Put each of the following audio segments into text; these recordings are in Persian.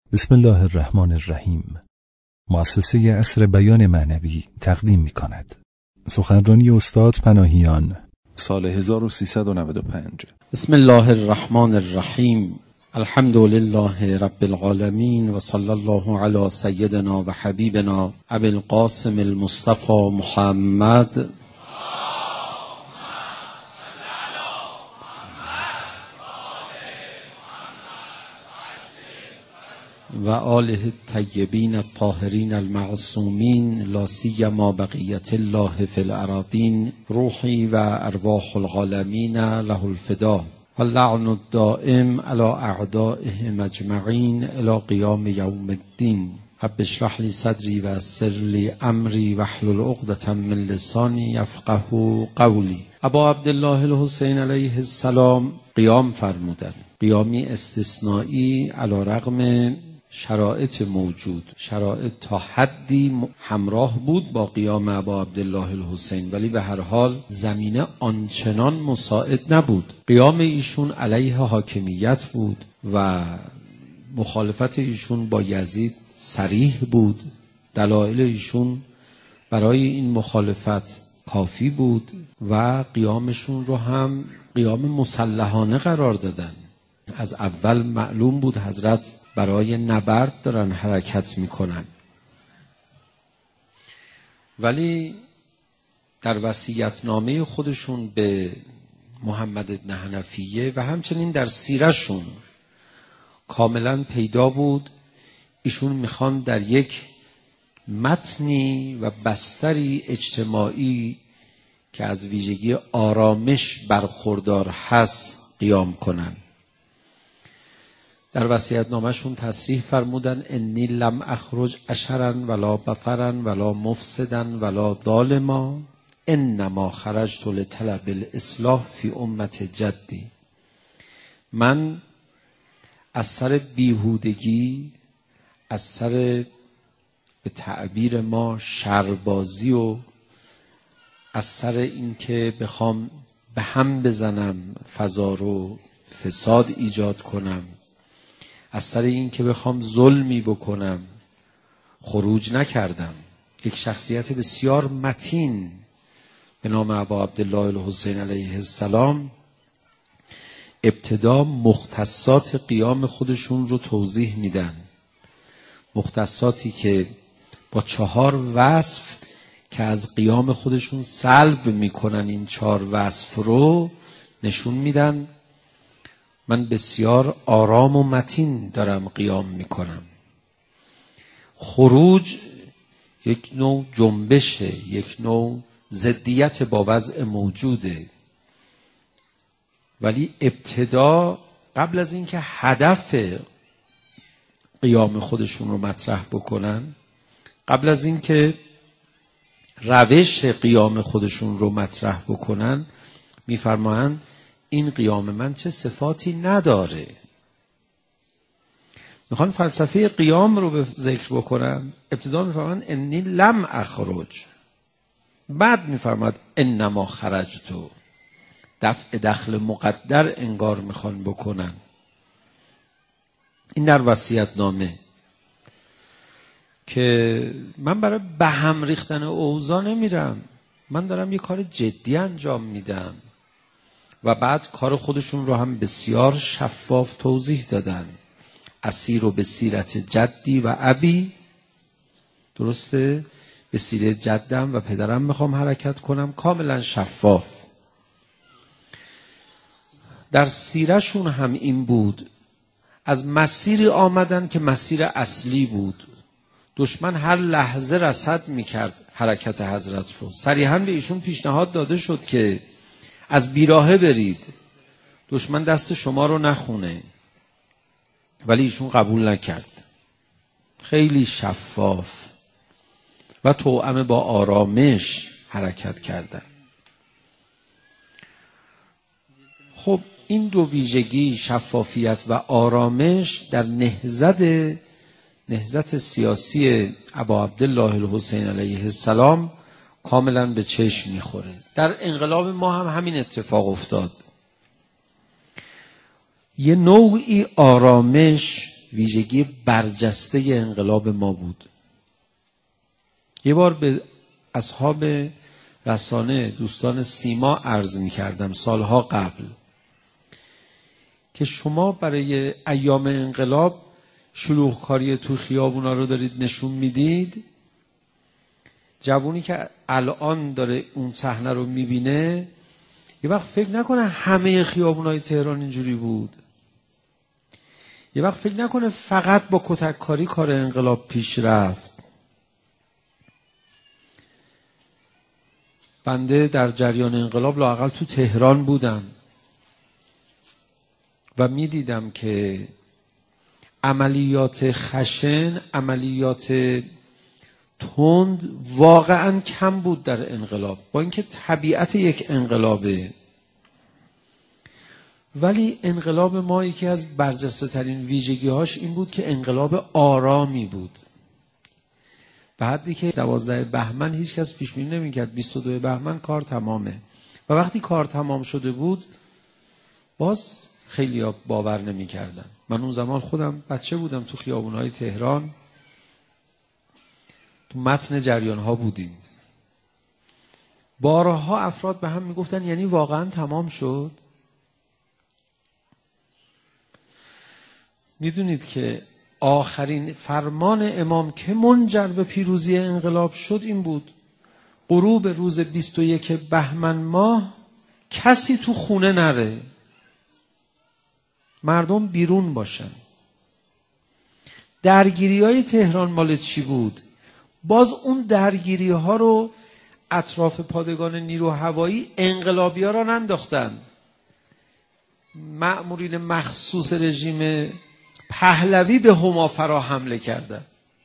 بسم الله الرحمن الرحیم. مؤسسه عصر بیان معنوی تقدیم می کند. سخنرانی استاد پناهیان، سال 1395. بسم الله الرحمن الرحیم. الحمد لله رب العالمین و صلی الله علی سیدنا و حبیبنا ابی القاسم المصطفى محمد و آله الطیبین الطاهرین المعصومین لا سیما بقیت الله فی الاراضین. روحی و ارواح العالمین له الفدا و اللعن الدائم علی اعدائهم اجمعین الی قیام یوم الدین. رب اشرح لی صدری و یسر لی امری واحلل عقدة من لسانی یفقهوا قولی. ابا عبدالله الحسین علیه السلام قیام فرمودند، قیامی استثنایی علی رغم شرایط موجود. شرایط تا حدی همراه بود با قیام ابا عبدالله الحسین، ولی به هر حال زمینه آنچنان مساعد نبود. قیام ایشون علیه حاکمیت بود و مخالفت ایشون با یزید صریح بود. دلایل ایشون برای این مخالفت کافی بود و قیامشون رو هم قیام مسلحانه قرار دادن. از اول معلوم بود حضرت برای نبرد دارن حرکت میکنن، ولی در وصیت‌نامه خودشون به محمد ابن حنفیه و همچنین در سیرشون کاملا پیدا بود ایشون میخوان در یک متنی و بستری اجتماعی که از ویژگی آرامش برخوردار هست قیام کنن. در وصیت‌نامه‌شون تصریح فرمودن انی لم اخرج اشرا ولا بطرا ولا مفسدا ولا ظالما انما خرجت لطلب الاصلاح فی امت جدی. من از سر بیهودگی، از سر به تعبیر ما شربازی و از سر اینکه بخوام به هم بزنم، فضا رو فساد ایجاد کنم، از سر این که بخوام ظلمی بکنم خروج نکردم. یک شخصیت بسیار متین به نام ابا عبدالله الحسین علیه السلام ابتدا مختصات قیام خودشون رو توضیح میدن. مختصاتی که با 4 وصف که از قیام خودشون سلب میکنن، این 4 وصف رو نشون میدن. من بسیار آرام و متین دارم قیام میکنم. خروج یک نوع جنبشه، یک نوع ضدیت با وضع موجوده، ولی ابتدا قبل از اینکه هدف قیام خودشون رو مطرح بکنن، قبل از اینکه روش قیام خودشون رو مطرح بکنن، میفرمایند این قیام من چه صفاتی نداره. میخوان فلسفه قیام رو به ذکر بکنن. ابتدا میفرمایند انی لم اخرج، بعد میفرماید انما خرجتو. دفع دخل مقدر انگار میخوان بکنن. این در وصیت‌نامه که من برای به هم ریختن اوضاع نمیرم، من دارم یه کار جدی انجام میدم. و بعد کار خودشون رو هم بسیار شفاف توضیح دادن. اسیر و به سیرت جدی و ابی، درسته؟ به سیرت جدم و پدرم میخوام حرکت کنم، کاملا شفاف. در سیرشون هم این بود. از مسیری آمدن که مسیر اصلی بود. دشمن هر لحظه رصد میکرد حرکت حضرت رو. صریحاً به ایشون پیشنهاد داده شد که از بیراهه برید، دشمن دست شما رو نخونه، ولی ایشون قبول نکرد. خیلی شفاف و توأم با آرامش حرکت کردن. خب این دو ویژگی، شفافیت و آرامش، در نهضت سیاسی ابا عبدالله الحسین علیه السلام کاملا به چشم میخوره. در انقلاب ما هم همین اتفاق افتاد. یه نوعی آرامش ویژگی برجسته انقلاب ما بود. یه بار به اصحاب رسانه دوستان سیما عرض می کردم سالها قبل که شما برای ایام انقلاب شلوغکاری تو خیابونا رو دارید نشون میدید. جوونی که الان داره اون صحنه رو میبینه یه وقت فکر نکنه همه خیابونای تهران اینجوری بود. یه وقت فکر نکنه فقط با کتککاری کار انقلاب پیش رفت. بنده در جریان انقلاب لااقل تو تهران بودم و میدیدم که عملیات خشن، عملیات تند واقعا کم بود در انقلاب، با اینکه طبیعت یک انقلابه. ولی انقلاب ما یکی از برجسته ترین ویژگی هاش این بود که انقلاب آرامی بود. به حدی که 12 بهمن هیچ کس پیش بینی نمی‌کرد 22 بهمن کار تمامه. و وقتی کار تمام شده بود باز خیلی باور نمی‌کردن. من اون زمان خودم بچه بودم، تو خیابون‌های تهران تو متن جریان‌ها بودیم. بارها افراد به هم میگفتن یعنی واقعا تمام شد؟ میدونید که آخرین فرمان امام که منجر به پیروزی انقلاب شد این بود: غروب روز 21 بهمن ماه کسی تو خونه نره، مردم بیرون باشن. درگیری‌های تهران مال چی بود؟ باز اون درگیری‌ها رو اطراف پادگان نیرو هوایی انقلابی‌ها را ننداختن. مأمورین مخصوص رژیم پهلوی به هما حمله کردن.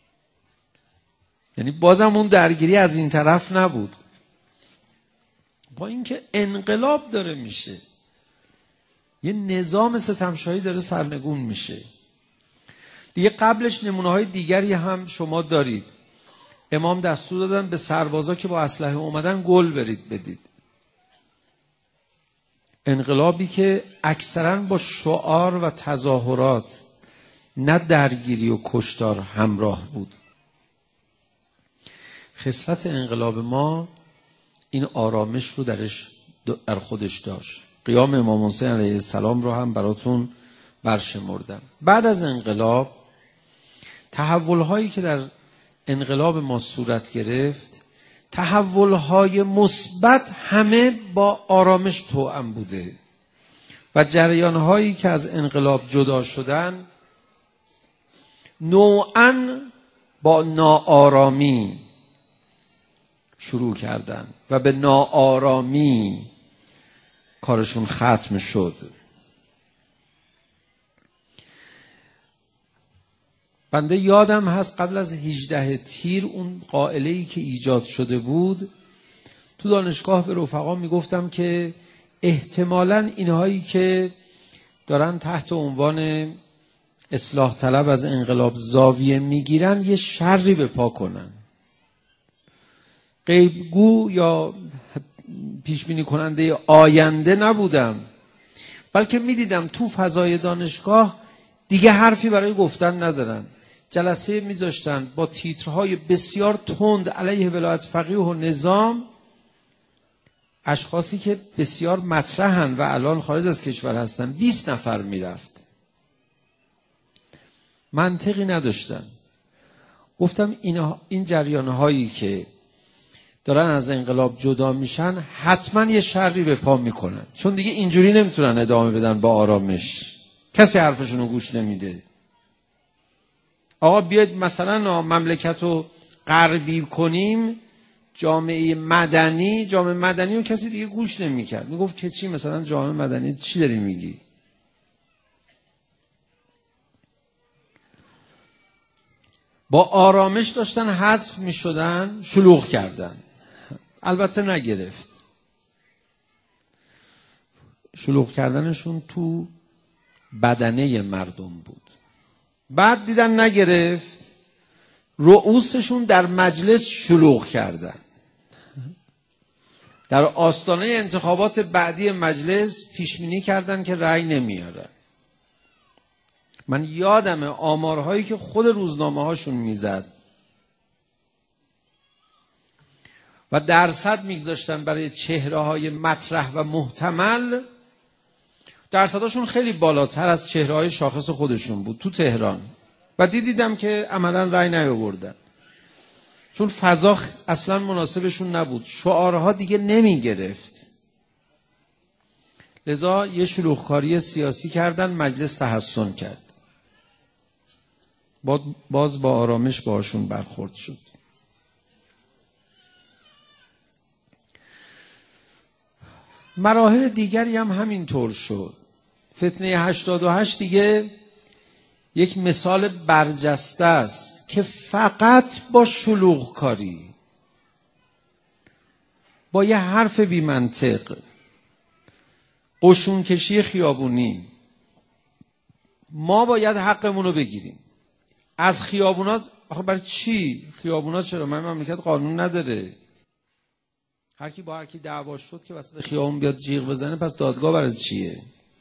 یعنی بازم اون درگیری از این طرف نبود. با اینکه انقلاب داره میشه، یه نظام ستمشاهی داره سرنگون میشه. دیگه قبلش نمونه‌های دیگری هم شما دارید. امام دستور دادن به سربازا که با اسلحه اومدن گل برید بدید. انقلابی که اکثرا با شعار و تظاهرات نه درگیری و کشتار همراه بود. خصلت انقلاب ما این آرامش رو در خودش داشت. قیام امام حسین علیه السلام رو هم براتون برشمردم. بعد از انقلاب تحول‌هایی که در انقلاب ما صورت گرفت، تحول‌های مثبت همه با آرامش توأم بوده و جریان‌هایی که از انقلاب جدا شدن نوعاً با ناآرامی شروع کردن و به ناآرامی کارشون ختم شد. بنده یادم هست قبل از 18 تیر اون قائله‌ای که ایجاد شده بود، تو دانشگاه به رفقا میگفتم که احتمالاً اینهایی که دارن تحت عنوان اصلاح طلب از انقلاب زاویه میگیرن یه شری به پا کنن. غیبگو یا پیشبینی کننده آینده نبودم، بلکه میدیدم تو فضای دانشگاه دیگه حرفی برای گفتن ندارن. جلسه میذاشتن با تیترهای بسیار تند علیه ولایت فقیه و نظام، اشخاصی که بسیار مطرحن و الان خارج از کشور هستن. 20 نفر میرفت، منطقی نداشتن. گفتم این جریانهایی که دارن از انقلاب جدا میشن حتما یه شری به پا میکنن، چون دیگه اینجوری نمیتونن ادامه بدن با آرامش. کسی حرفشونو گوش نمیده. آقا بیاید مثلا مملکت رو غربی کنیم، جامعه مدنی رو کسی دیگه گوش نمیکرد. میگفت که چی مثلا جامعه مدنی چی داری میگی؟ با آرامش داشتن حذف میشدن، شلوغ کردن. البته نگرفت. شلوغ کردنشون تو بدنه مردم بود. بعد دیدن نگرفت، رؤوسشون در مجلس شلوغ کردن. در آستانه انتخابات بعدی مجلس پیشبینی کردن که رأی نمیارن. من یادمه آمارهایی که خود روزنامه هاشون میزد و درصد میگذاشتن برای چهره های مطرح و محتمل، درصداشون خیلی بالاتر از چهره های شاخص خودشون بود تو تهران و دیدم که عملا رأی نیاوردن، چون فضا اصلا مناسبشون نبود، شعارها دیگه نمی گرفت، لذا یه شلوغکاری سیاسی کردن، مجلس تحسن کرد، باز با آرامش باشون برخورد شد. مراحل دیگری هم همینطور شد. فتنه 88 دیگه یک مثال برجسته است که فقط با شلوغکاری، با یه حرف بی منطق، قشونکشی خیابونی، ما باید حقمون رو بگیریم از خیابونات. آخه برای چی؟ خیابونات چرا؟ من مملکت قانون نداره؟ هر کی با هر کی دعوا شد که وسط خیابون بیاد جیغ بزنه، پس دادگاه برای چیه؟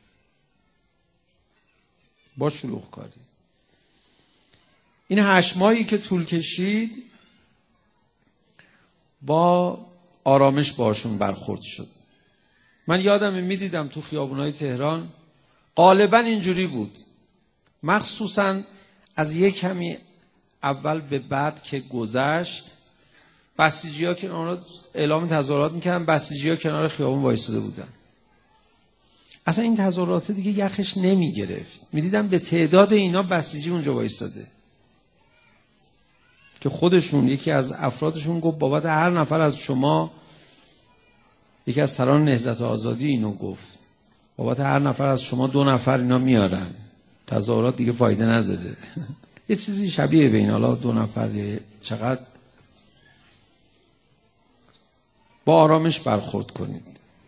با شلوغکاری. این 8 ماهی که طول کشید با آرامش باشون برخورد شد. من یادمه میدیدم تو خیابونای تهران غالبا اینجوری بود، مخصوصا از یک کمی اول به بعد که گذشت، بسیجی‌ها کنار اعلام تظاهرات میکردن، بسیجی‌ها کنار خیابون وایساده بودن. اصلا این تظاهرات دیگه یخش نمیگرفت، میدیدم به تعداد اینا بسیجی اونجا وایساده که خودشون یکی از افرادشون گفت بابت هر نفر از شما، یکی از سران نهضت آزادی اینو گفت، بابت هر نفر از شما 2 نفر اینا میارن، تظاهرات دیگه فایده نداره. یه چیزی شبیه به این، حالا 2 نفر چقدر. با آرامش برخورد کنید.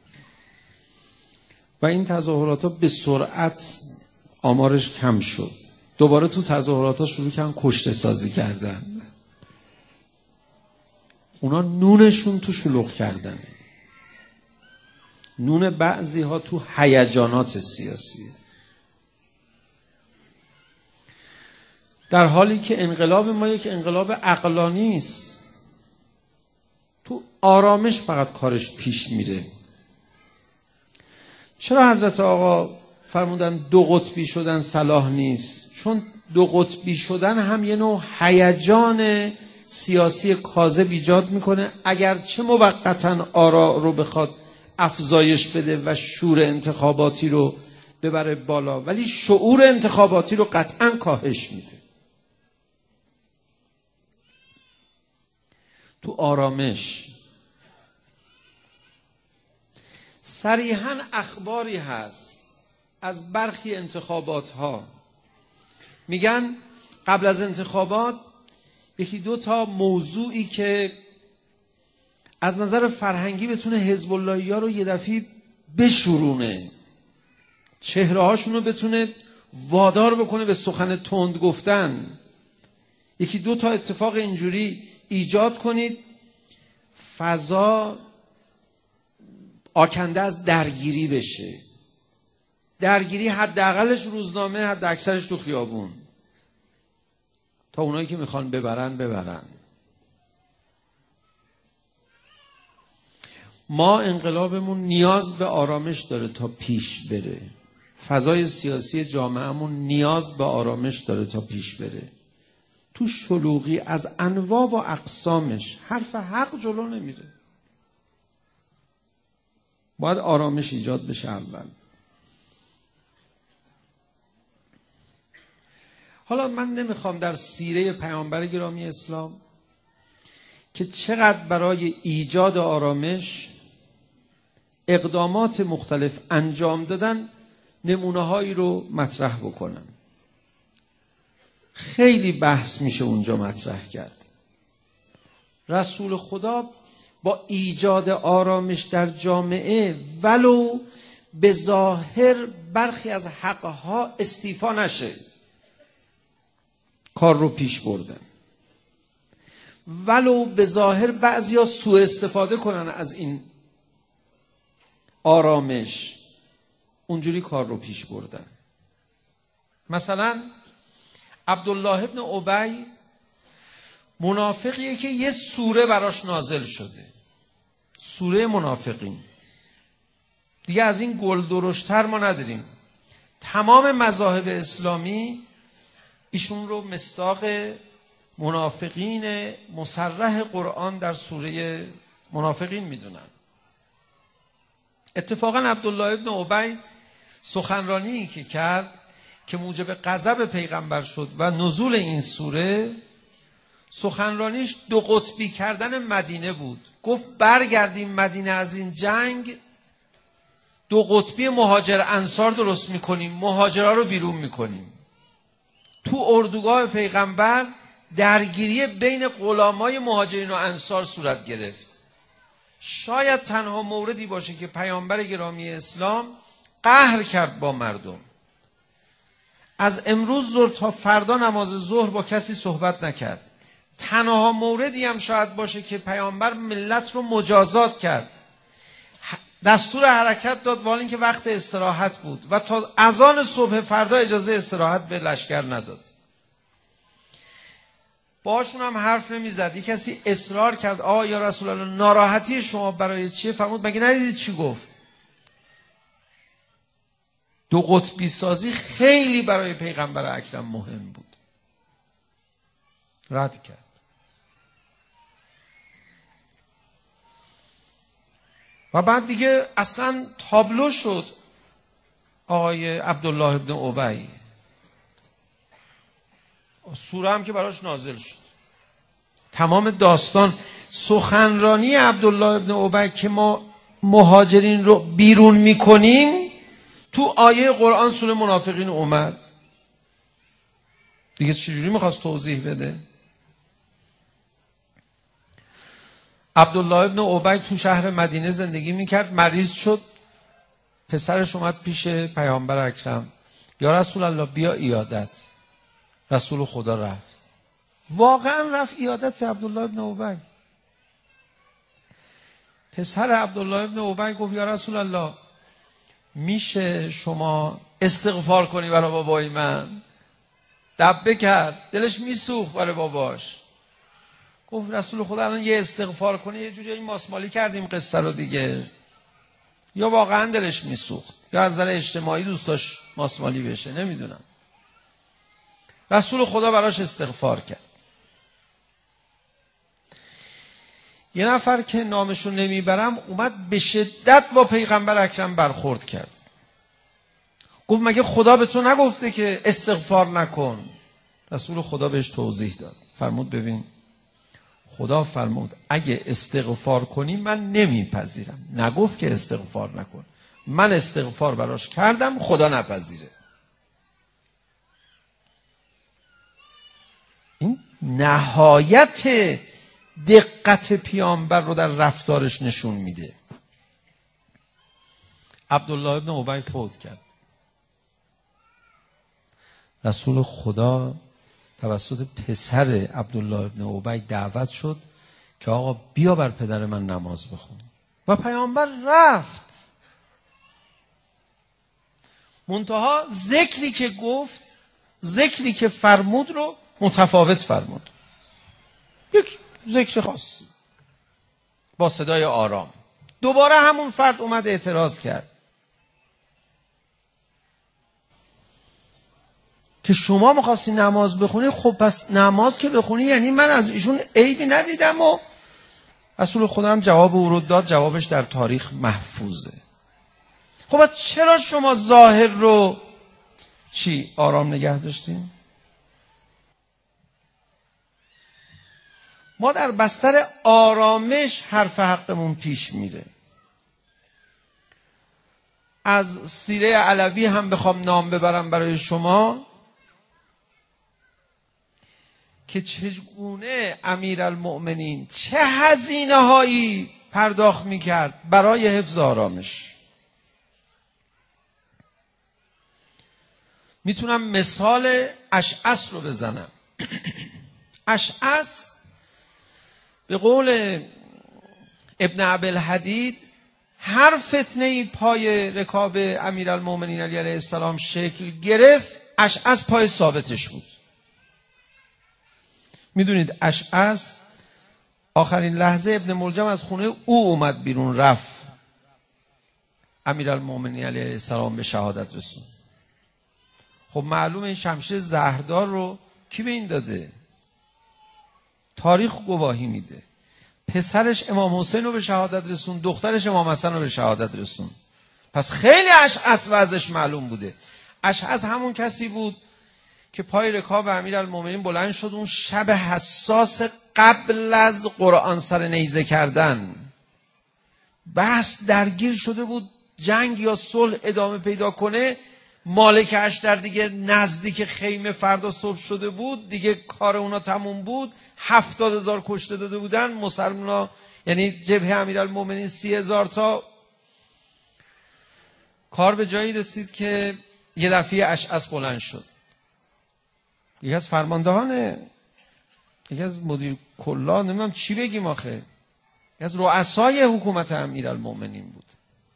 و این تظاهرات ها به سرعت آمارش کم شد. دوباره تو تظاهرات ها شروع کردن کشته سازی کردن. اونا نونشون تو شلوغ کردن، نون بعضی ها تو هیجانات سیاسی، در حالی که انقلاب ما یک انقلاب عقلانی است. تو آرامش فقط کارش پیش میره. چرا حضرت آقا فرمودن 2 قطبی شدن صلاح نیست؟ چون 2 قطبی شدن هم یه نوع هیجان سیاسی کاذب ایجاد میکنه، اگرچه موقتاً آرا رو بخواد افزایش بده و شور انتخاباتی رو ببره بالا، ولی شعور انتخاباتی رو قطعاً کاهش میده. تو آرامش صریحاً اخباری هست از برخی انتخابات ها، میگن قبل از انتخابات 1-2 تا موضوعی که از نظر فرهنگی بتونه حزب اللهی ها رو یه دفعه بشورونه، چهره هاشون رو بتونه وادار بکنه به سخن تند گفتن، 1-2 تا اتفاق اینجوری ایجاد کنید، فضا آکنده از درگیری بشه. درگیری حداقلش روزنامه، حد اکثرش تو خیابون، تا اونایی که میخوان ببرن. ما انقلابمون نیاز به آرامش داره تا پیش بره. فضای سیاسی جامعهمون نیاز به آرامش داره تا پیش بره. تو شلوغی از انواع و اقسامش حرف حق جلو نمیره. باید آرامش ایجاد بشه اول. حالا من نمیخوام در سیره پیامبر گرامی اسلام که چقدر برای ایجاد آرامش اقدامات مختلف انجام دادن نمونه هایی رو مطرح بکنم. خیلی بحث میشه اونجا مطرح کرد. رسول خدا با ایجاد آرامش در جامعه ولو به ظاهر برخی از حقها استیفا نشه، کار رو پیش بردن، ولو به ظاهر بعضیا سوء استفاده کنن از این آرامش، اونجوری کار رو پیش بردن. مثلا عبدالله ابن ابی منافقیه که یه سوره براش نازل شده، سوره منافقین. دیگه از این گل درشتر ما نداریم. تمام مذاهب اسلامی ایشون رو مصداق منافقین مصرح قرآن در سوره منافقین میدونن. اتفاقا عبدالله ابن ابی سخنرانی که کرد که موجب غضب پیغمبر شد و نزول این سوره، سخنرانیش دو قطبی کردن مدینه بود. گفت برگردیم مدینه از این جنگ، دو قطبی مهاجر انصار درست میکنیم، مهاجرها رو بیرون میکنیم. تو اردوگاه پیغمبر درگیری بین غلامای مهاجرین و انصار صورت گرفت. شاید تنها موردی باشه که پیامبر گرامی اسلام قهر کرد با مردم. از امروز ظهر تا فردا نماز ظهر با کسی صحبت نکرد. تنها موردی هم شاید باشه که پیامبر ملت رو مجازات کرد، دستور حرکت داد ولی اینکه وقت استراحت بود و تا اذان صبح فردا اجازه استراحت به لشکر نداد. باشون هم حرف نمیزد. یک کسی اصرار کرد آقا یا رسول الله ناراحتی شما برای چیه؟ فرمود مگه ندیدید چی گفت؟ دو قطبی سازی خیلی برای پیغمبر اکرم مهم بود. رد کرد. و بعد دیگه اصلا تابلو شد آقای عبدالله ابن ابی. سوره هم که براش نازل شد. تمام داستان سخنرانی عبدالله ابن ابی که ما مهاجرین رو بیرون میکنیم تو آیه قرآن سوره منافقین اومد. دیگه چجوری میخواست توضیح بده؟ عبدالله ابن ابی تو شهر مدینه زندگی میکرد، مریض شد، پسرش اومد پیش پیامبر اکرم، یا رسول الله بیا عیادت. رسول خدا رفت، واقعا رفت عیادت عبدالله ابن ابی. پسر عبدالله ابن ابی گفت یا رسول الله میشه شما استغفار کنی برای بابای من؟ دبه کرد، دلش میسوخت برای باباش. گفت رسول خدا الان یه استغفار کنی یه جوری ماسمالی کردیم قصه رو دیگه. یا واقعا دلش میسوخت یا از نظر اجتماعی دوست داشت ماسمالی بشه، نمیدونم. رسول خدا براش استغفار کرد. یه نفر که نامشون نمیبرم اومد به شدت با پیغمبر اکرم برخورد کرد. گفت مگه خدا به تو نگفته که استغفار نکن؟ رسول خدا بهش توضیح داد. فرمود ببین خدا فرمود اگه استغفار کنی من نمیپذیرم، نگفت که استغفار نکن. من استغفار براش کردم، خدا نپذیره. این نهایت دقت پیامبر رو در رفتارش نشون میده. عبدالله ابن ابی فوت کرد. رسول خدا توسط پسر عبدالله ابن ابی دعوت شد که آقا بیا بر پدر من نماز بخون و پیامبر رفت. منتها ذکری که گفت، ذکری که فرمود رو متفاوت فرمود. یک ذکر خاصی با صدای آرام. دوباره همون فرد اومد اعتراض کرد که شما می‌خواستی نماز بخونی، خب پس نماز که بخونی یعنی من از ایشون عیبی ندیدم. و رسول خدا هم جواب او رو داد، جوابش در تاریخ محفوظه. خب پس چرا شما ظاهر رو آرام نگه داشتیم؟ ما در بستر آرامش حرف حقمون پیش میره. از سیره علوی هم بخوام نام ببرم برای شما که چگونه امیرالمؤمنین چه هزینه هایی پرداخت میکرد برای حفظ آرامش. میتونم مثال اشعث رو بزنم. اشعث به قول ابن عبدالحدید هر فتنه‌ای پای رکاب امیرالمؤمنین علیه السلام شکل گرفت اشعث پای ثابتش بود. میدونید اشعث آخرین لحظه ابن ملجم از خونه او اومد بیرون، رفت امیرالمومنین علیه السلام به شهادت رسون. خب معلومه این شمشیر زهردار رو کی به این داده؟ تاریخ گواهی میده. پسرش امام حسین رو به شهادت رسون، دخترش امام حسن رو به شهادت رسون. پس خیلی اشعث وضعش معلوم بوده. اشعث همون کسی بود که پای رکاب امیرالمومنین بلند شد اون شب حساس قبل از قرآن سر نیزه کردن. بحث درگیر شده بود جنگ یا صلح ادامه پیدا کنه. مالک اشتر دیگه نزدیک خیمه فردا صبح شده بود، دیگه کار اونا تموم بود. 70,000 کشته داده بودن مسلمونا، یعنی جبهه امیرالمومنین 30,000 تا. کار به جایی رسید که یه دفعه اشعث بلند شد. یکی از فرماندهان، یکی از مدیر کلا، نمیدونم چی بگیم آخه، یکی از رؤسای حکومت امیرالمومنین بود.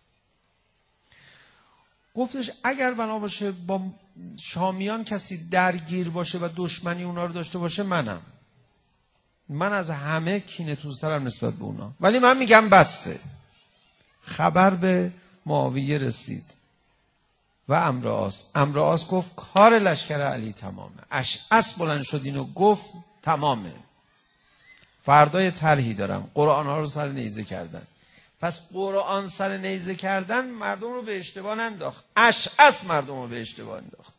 گفتش اگر بنا باشه با شامیان کسی درگیر باشه و دشمنی اونا رو داشته باشه، من از همه کینه‌توزترم نسبت به اونا، ولی من میگم بسته. خبر به معاویه رسید و امرآس گفت کار لشکر علی تمامه. اشعث بلند شد اینو گفت تمامه، فردای طرحی دارم، قرآن ها رو سر نیزه کردن. پس قرآن سر نیزه کردن مردم رو به اشتباه ننداخت، اشعث مردم رو به اشتباه انداخت.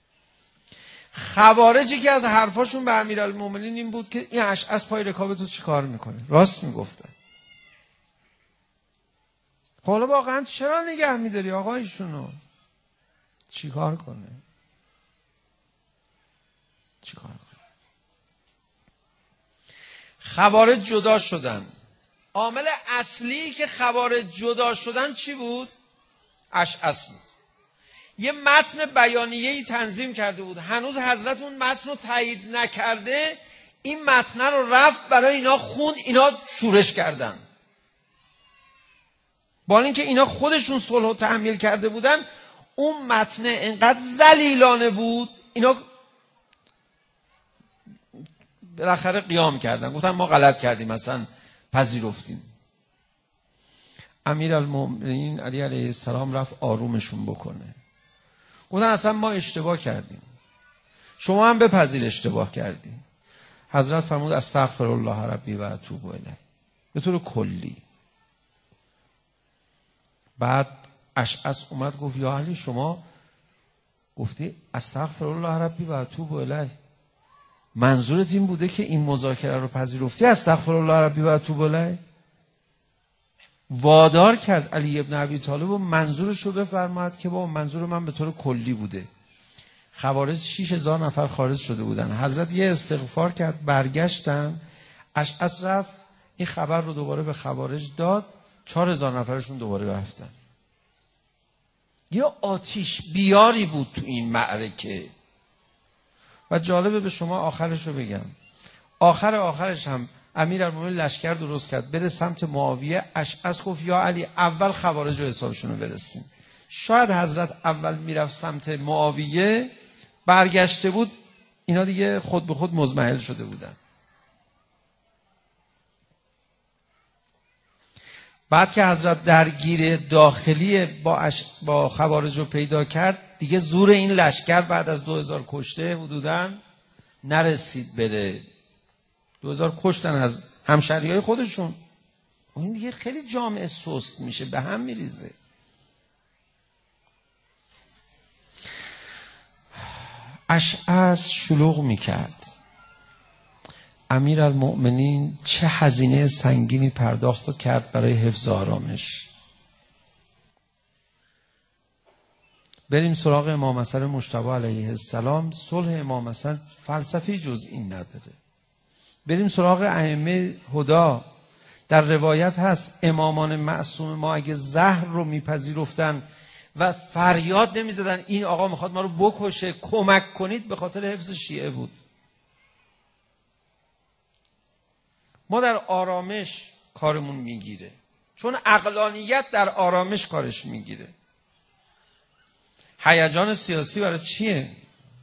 خوارجی که از حرفاشون به امیرالمومنین این بود که این اشعث پای رکاب تو چی کار میکنه؟ راست میگفتن. حالا واقعا چرا نگه میداری آقا ایشونو؟ چی کار کنه؟ خوارج جدا شدن. عامل اصلی که خوارج جدا شدن چی بود؟ اشعث بود. یه متن بیانیه‌ای تنظیم کرده بود، هنوز حضرت اون متن رو تایید نکرده، این متن رو رفت برای اینا خوند، اینا شورش کردن. با اینکه اینا خودشون صلح رو تحمیل کرده بودن، اون متن انقدر ذلیلانه بود، اینا بالاخره قیام کردن، گفتن ما غلط کردیم، مثلا پذیرفتیم. امیرالمومنین علی علیه السلام رفت آرومشون بکنه. گفتن اصلا ما اشتباه کردیم، شما هم بپذیر اشتباه کردی. حضرت فرمود استغفر الله ربی و اتوب الیه، به طور کلی. بعد اشعث اومد گفت یا علی شما گفتی استغفر الله ربی و اتوب الیه، منظورت این بوده که این مذاکره رو پذیرفتی؟ استغفر الله ربی و اتوب الیه. وادار کرد علی ابن ابی طالب و منظورش رو بفرماد که با منظور من به طور کلی بوده. خوارج 6,000 نفر خارج شده بودن. حضرت یه استغفار کرد، برگشتن. اشعث رفت این خبر رو دوباره به خوارج داد، 4,000 نفرشون دوباره رفتن. یه آتش بیاری بود تو این معرکه. و جالبه به شما آخرش رو بگم، آخرش هم امیرالمومنین لشکر درست کرد بره سمت معاویه. اشعث گفت یا علی اول خوارج و حسابشون رو برسیم. شاید حضرت اول میرفت سمت معاویه، برگشته بود، اینا دیگه خود به خود مضمحل شده بودن. بعد که حضرت درگیر داخلی با خوارج رو پیدا کرد، دیگه زور این لشکر بعد از 2000 کشته حدوداً نرسید بره. 2000 کشتن از همشهریای خودشون. این دیگه خیلی جامعه سست میشه، به هم میریزه. اشعث شلوغ میکرد. امیرالمومنین چه هزینه سنگینی پرداخت کرد برای حفظ آرامش. بریم سراغ امام حسن مجتبی علیه السلام. صلح امام حسن فلسفی جز این نداره. بریم سراغ ائمه هدا. در روایت هست امامان معصوم ما اگه زهر رو میپذیرفتن و فریاد نمیزدن این آقا میخواد ما رو بکشه کمک کنید، به خاطر حفظ شیعه بود. ما در آرامش کارمون میگیره، چون عقلانیت در آرامش کارش میگیره. هیجان سیاسی برای چیه؟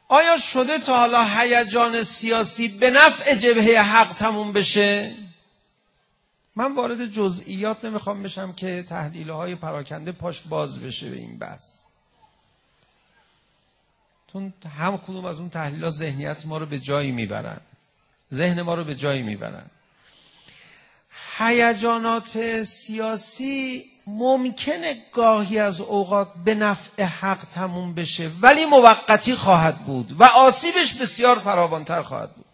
آیا شده تا حالا هیجان سیاسی به نفع جبهه حق تموم بشه؟ من وارد جزئیات نمیخوام بشم که تحلیل‌های پراکنده پاش باز بشه به این بحث، چون هم کدوم از اون تحلیل‌ها ذهنیت ما رو به جایی میبرن، ذهن ما رو به جایی میبرن. هیجانات سیاسی ممکنه گاهی از اوقات به نفع حق تموم بشه، ولی موقتی خواهد بود و آسیبش بسیار فراوانتر خواهد بود.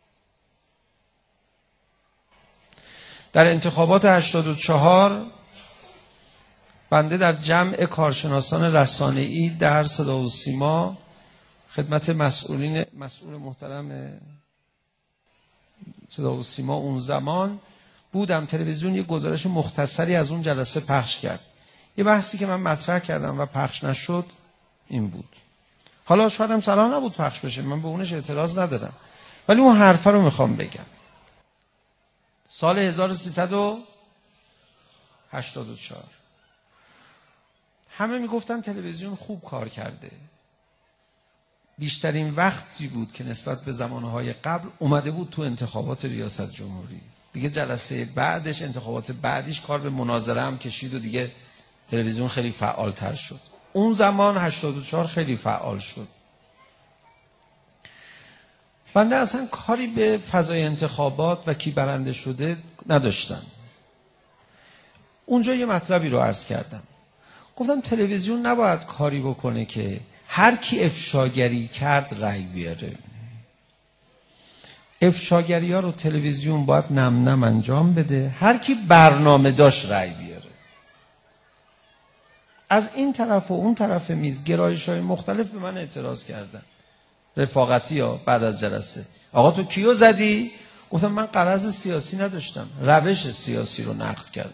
در انتخابات 84 بنده در جمع کارشناسان رسانه‌ای در صدا و سیما خدمت مسئول محترم صدا و سیما اون زمان بودم. تلویزیون یه گزارش مختصری از اون جلسه پخش کرد. یه بحثی که من مطرح کردم و پخش نشد این بود. حالا شاید هم صلاح نبود پخش بشه، من به اونش اعتراض ندارم، ولی اون حرفه رو میخوام بگم. سال 1384 همه میگفتن تلویزیون خوب کار کرده. بیشترین وقتی بود که نسبت به زمانهای قبل اومده بود تو انتخابات ریاست جمهوری. دیگه جلسه بعدش، انتخابات بعدیش کار به مناظره هم کشید و دیگه تلویزیون خیلی فعالتر شد. اون زمان 84 خیلی فعال شد. بنده اصلا کاری به فضای انتخابات و کی برنده شده نداشتم. اونجا یه مطلبی رو عرض کردم. گفتم تلویزیون نباید کاری بکنه که هر کی افشاگری کرد رأی بیاره. افشاگری ها رو تلویزیون باید نم نم انجام بده، هر کی برنامه داشت رأی بیاره. از این طرف و اون طرف میز گرایش های مختلف به من اعتراض کردن، رفاقتی ها. بعد از جلسه آقا تو کیو زدی؟ گفتم من غرض سیاسی نداشتم، روش سیاسی رو نقد کردم.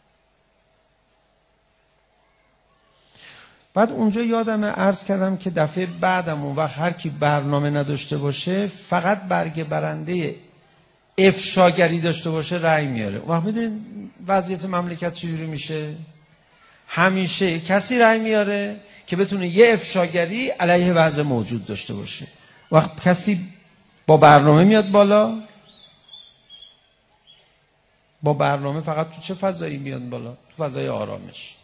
بعد اونجا یادمه عرض کردم که دفعه بعدم اون وقت هر کی برنامه نداشته باشه، فقط برگ برنده افشاگری داشته باشه رأی میاره. اون وقت میدونید وضعیت مملکت چجوری میشه؟ همیشه کسی رأی میاره که بتونه یه افشاگری علیه وضع موجود داشته باشه. وقت کسی با برنامه میاد بالا، با برنامه فقط تو چه فضایی میاد بالا؟ تو فضای آرامش.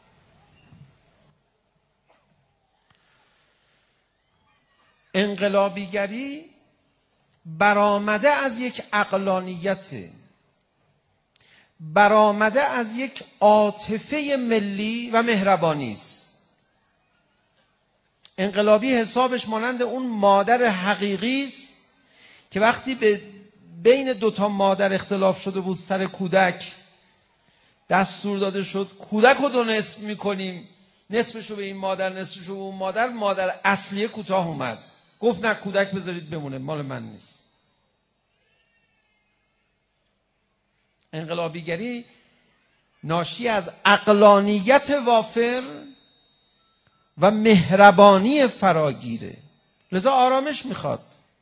انقلابیگری برآمده از یک عقلانیت، برآمده از یک عاطفه ملی و مهربانی است. انقلابی حسابش مانند اون مادر حقیقی است که وقتی به بین دوتا مادر اختلاف شده بود سر کودک، دستور داده شد کودک رو 2 نصف میکنیم، نصفشو به این مادر، نصفشو به اون مادر. مادر اصلیه کوتاه اومد، گفت نه کودک بذارید بمونه، مال من نیست. انقلابیگری ناشی از عقلانیت وافر و مهربانی فراگیره، لذا آرامش میخواد.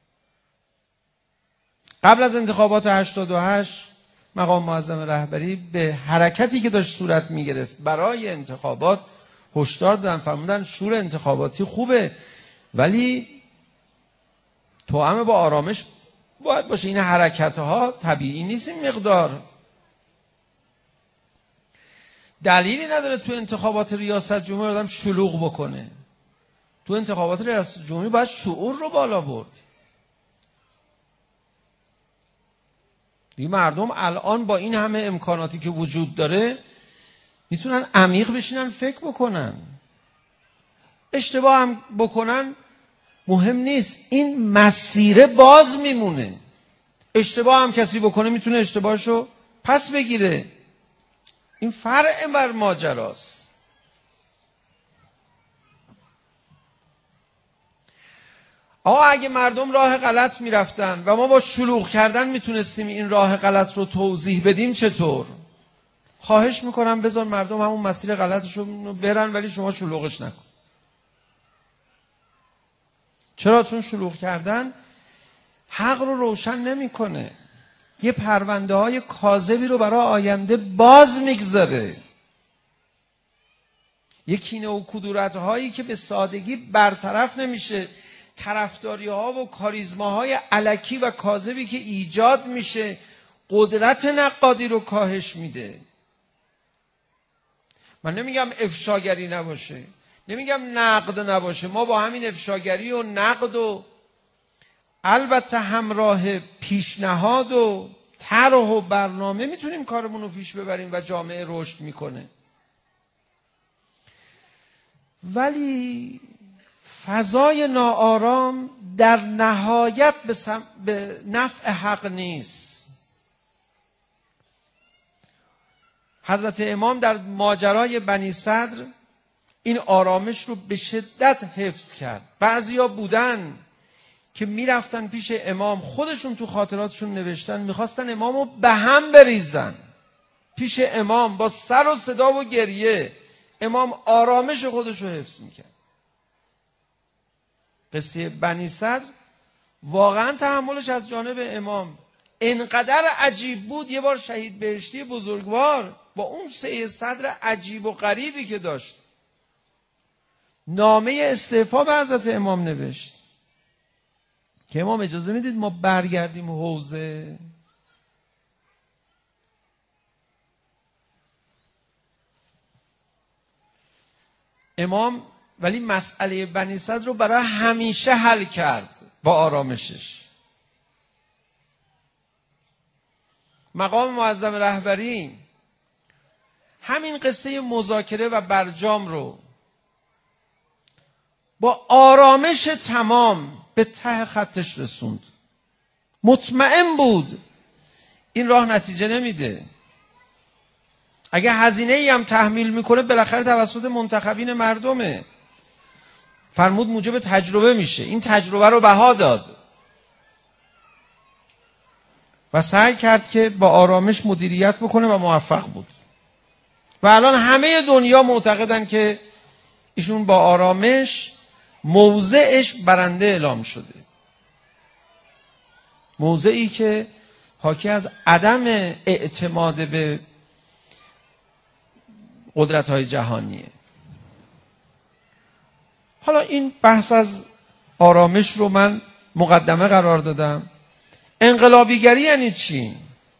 قبل از انتخابات 88 مقام معظم رهبری به حرکتی که داشت صورت میگرفت برای انتخابات هشدار دادن، فرمودن شور انتخاباتی خوبه ولی توأم با آرامش باید باشه. این حرکت ها طبیعی نیست، این مقدار دلیلی نداره تو انتخابات ریاست جمهوری آدم شلوغ بکنه. تو انتخابات ریاست جمهوری باید شعور رو بالا برد. دیگه مردم الان با این همه امکاناتی که وجود داره میتونن عمیق بشینن فکر بکنن. اشتباه هم بکنن مهم نیست، این مسیر باز میمونه. اشتباه هم کسی بکنه میتونه اشتباهشو پس بگیره. این فرع بر ماجراست. آقا اگه مردم راه غلط میرفتن و ما با شلوغ کردن میتونستیم این راه غلط رو توضیح بدیم، چطور؟ خواهش میکنم بذار مردم همون مسیر غلطشو برن ولی شما شلوغش نکن. چرا؟ چون شلوغ کردن حق رو روشن نمیکنه، یه پرونده های کاذبی رو برای آینده باز میگذاره، یه کینه و کدورت هایی که به سادگی برطرف نمیشه. طرفداری ها و کاریزما های الکی و کاذبی که ایجاد میشه قدرت نقادی رو کاهش میده. من نمیگم افشاگری نباشه، نمیگم نقد نباشه. ما با همین افشاگری و نقد و البته همراه پیشنهاد و طرح و برنامه میتونیم کارمون رو پیش ببریم و جامعه رشد میکنه. ولی فضای ناآرام در نهایت به نفع حق نیست. حضرت امام در ماجرای بنی صدر این آرامش رو به شدت حفظ کرد. بعضیا بودن که میرفتن پیش امام، خودشون تو خاطراتشون نوشتن میخواستن امام رو به هم بریزن پیش امام با سر و صدا و گریه. امام آرامش خودش رو حفظ میکرد. قصه بنی صدر واقعا تحملش از جانب امام انقدر عجیب بود. یه بار شهید بهشتی بزرگوار با اون سعی صدر عجیب و غریبی که داشت نامه استعفا به حضرت امام نوشت که امام اجازه میدید ما برگردیم حوزه. امام ولی مسئله بنی صدر رو برای همیشه حل کرد با آرامشش. مقام معظم رهبری همین قصه مذاکره و برجام رو با آرامش تمام به ته خطش رسوند. مطمئن بود این راه نتیجه نمیده. اگه هزینه ای هم تحمیل میکنه بالاخره توسط منتخبین مردمه. فرمود موجب تجربه میشه. این تجربه رو بها داد و سعی کرد که با آرامش مدیریت بکنه و موفق بود. و الان همه دنیا معتقدن که ایشون با آرامش موضعش برنده اعلام شده. موضعی که حاکی از عدم اعتماد به قدرت‌های جهانیه. حالا این بحث از آرامش رو من مقدمه قرار دادم. انقلابیگری یعنی چی؟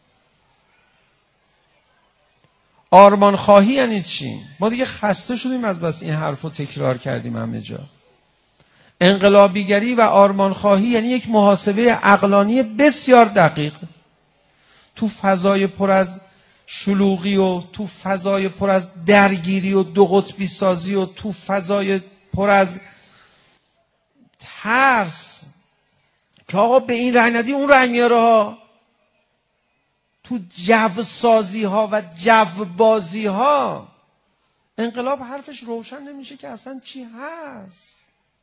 آرمان خواهی یعنی چی؟ ما دیگه خسته شدیم از بس این حرف رو تکرار کردیم همه جا. انقلابیگری و آرمان خواهی یعنی یک محاسبه عقلانی بسیار دقیق تو فضای پر از شلوغی و تو فضای پر از درگیری و دو قطبی سازی و تو فضای پر از ترس که آقا به این رأی ندی اون رأی میاره ها. تو جو سازی ها و جو بازی ها انقلاب حرفش روشن نمیشه که اصلا چی هست.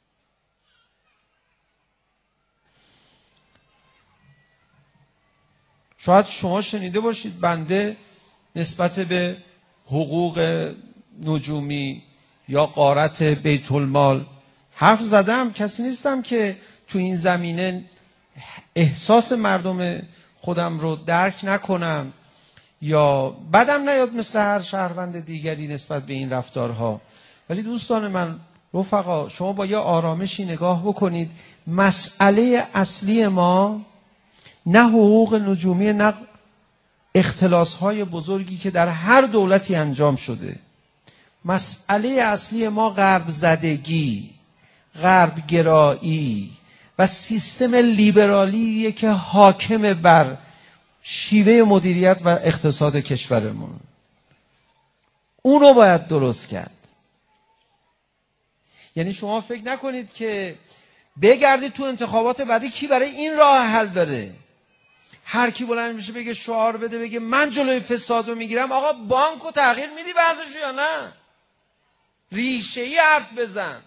شاید شما شنیده باشید بنده نسبت به حقوق نجومی یا غارت بیت المال حرف زدم. کسی نیستم که تو این زمینه احساس مردم خودم رو درک نکنم یا بدم نیاد مثل هر شهروند دیگری نسبت به این رفتارها. ولی دوستان من، رفقا، شما با یه آرامشی نگاه بکنید. مسئله اصلی ما نه حقوق نجومی، نه اختلاس‌های بزرگی که در هر دولتی انجام شده. مسئله اصلی ما غرب زدگی، غرب گرایی و سیستم لیبرالیه که حاکم بر شیوه مدیریت و اقتصاد کشورمون. اونو باید درست کرد. یعنی شما فکر نکنید که بگردید تو انتخابات بعدی کی برای این راه حل داره. هر کی بلند میشه بگه شعار بده بگه من جلوی فساد رو میگیرم. آقا بانکو تغییر میدی بعضش یا نه؟ ریشه ای حرف بزن.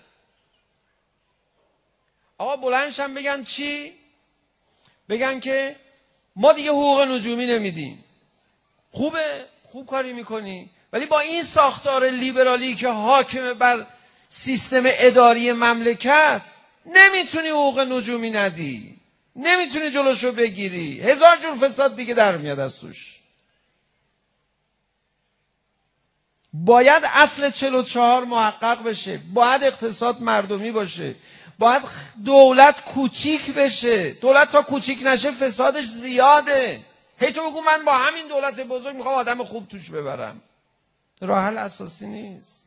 آقا بلندشم بگن چی؟ بگن که ما دیگه حقوق نجومی نمیدیم. خوبه، خوب کاری میکنی، ولی با این ساختار لیبرالی که حاکم بر سیستم اداری مملکت نمیتونی حقوق نجومی ندی، نمیتونی جلوشو بگیری. هزار جور فساد دیگه در میاد از توش. باید اصل 44 محقق بشه. باید اقتصاد مردمی باشه. باید دولت کوچیک بشه. دولت تا کوچیک نشه فسادش زیاده. هی تو بگو من با همین دولت بزرگ میخوام آدم خوب توش ببرم. راه حل اساسی نیست.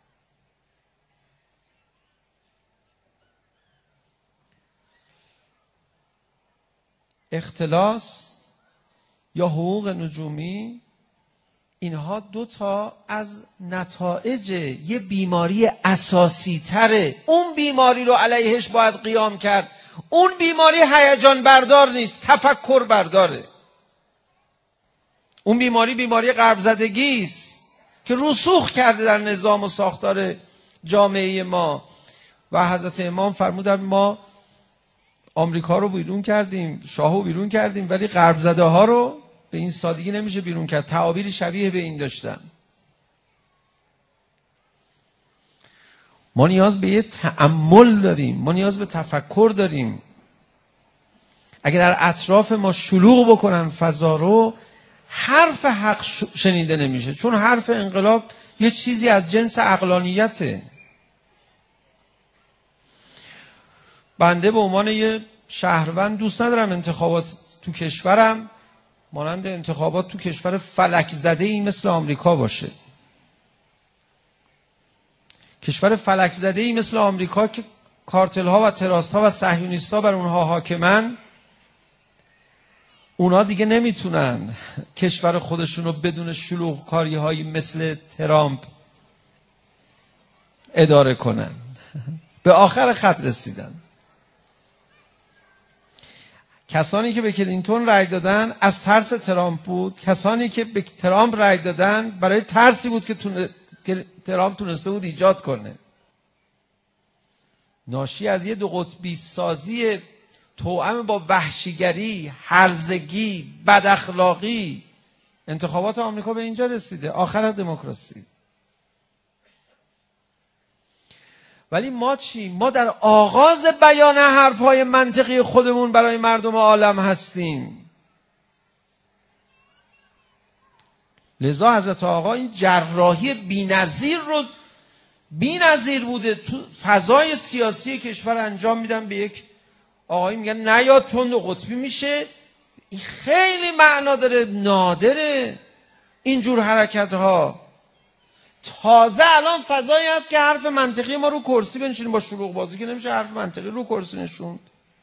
اختلاس یا حقوق نجومی، اینها دو تا از نتایج یه بیماری اساسی تره. اون بیماری رو علیهش باید قیام کرد. اون بیماری هیجان بردار نیست، تفکر برداره. اون بیماری غرب زدگی است که رسوخ کرده در نظام و ساختار جامعه ما. و حضرت امام فرمودن ما آمریکا رو بیرون کردیم، شاه رو بیرون کردیم، ولی غرب زده ها رو به این سادگی نمیشه بیرون کرد. تعابیر شبیه به این داشتن. ما نیاز به یه تأمل داریم، ما نیاز به تفکر داریم. اگه در اطراف ما شلوغ بکنن فضا رو، حرف حق شنیده نمیشه، چون حرف انقلاب یه چیزی از جنس عقلانیته. بنده به عنوان یه شهروند دوست ندارم انتخابات تو کشورم مانند انتخابات تو کشور فلک زده ای مثل آمریکا باشه. کشور فلک زده ای مثل آمریکا که کارتل ها و تراست ها و صهیونیست ها بر اونها حاکمن، اونا دیگه نمیتونن کشور خودشون رو بدون شلوغ کاری هایی مثل ترامپ اداره کنن. به آخر خط رسیدن. کسانی که به کلینتون رای دادن از ترس ترامپ بود. کسانی که به ترامپ رای دادن برای ترسی بود که ترامپ تونسته بود ایجاد کنه. ناشی از یه دو قطبی سازی توأم با وحشیگری، هرزگی، بداخلاقی، انتخابات آمریکا به اینجا رسیده، آخر دموکراسی. ولی ما چی؟ ما در آغاز بیان حرفهای منطقی خودمون برای مردم عالم هستیم. لذا حضرت آقا این جراحی بی‌نظیر بوده تو فضای سیاسی کشور انجام میدن. به یک آقایی میگن نه یا تند و قطبی میشه. این خیلی معنا داره، نادره اینجور حرکت ها. تازه الان فضایی هست که حرف منطقی ما رو کرسی بنشینیم. با شلوغ بازی که نمیشه حرف منطقی رو کرسی نشوند.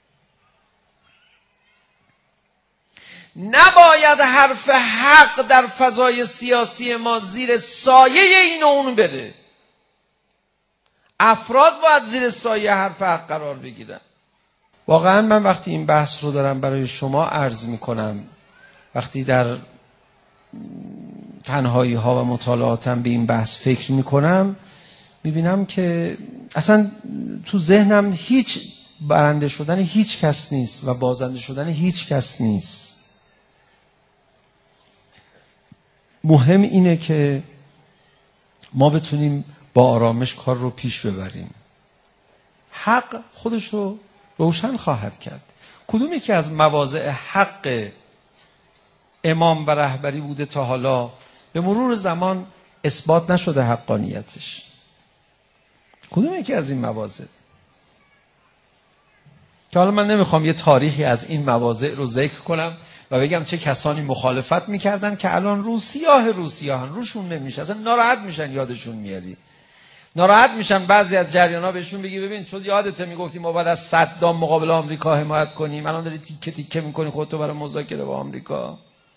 نباید حرف حق در فضای سیاسی ما زیر سایه این و اون بره. افراد باید زیر سایه حرف حق قرار بگیرن. واقعا من وقتی این بحث رو دارم برای شما عرض میکنم، وقتی در تنهایی ها و مطالعاتم به این بحث فکر میکنم، میبینم که اصلا تو ذهنم هیچ برنده شدن هیچ کس نیست و بازنده شدن هیچ کس نیست. مهم اینه که ما بتونیم با آرامش کار رو پیش ببریم. حق خودش رو روشن خواهد کرد. کدومی که از مواضع حق امام و رهبری بوده تا حالا به مرور زمان اثبات نشده حقانیتش؟ کدومی که از این مواضع؟ که حالا من نمیخوام یه تاریخی از این مواضع رو ذکر کنم و بگم چه کسانی مخالفت میکردن که الان روسیاهن روشون نمیشه، اصلا ناراحت میشن یادشون میاری. ناراحت میشن بعضی از جریانا بهشون بگی ببین چون یادته میگفتی ما باید از صدام مقابل آمریکا حمایت کنیم، الان داری تیکه تیکه میکنی خودتو برای مذاکره با آمریکا.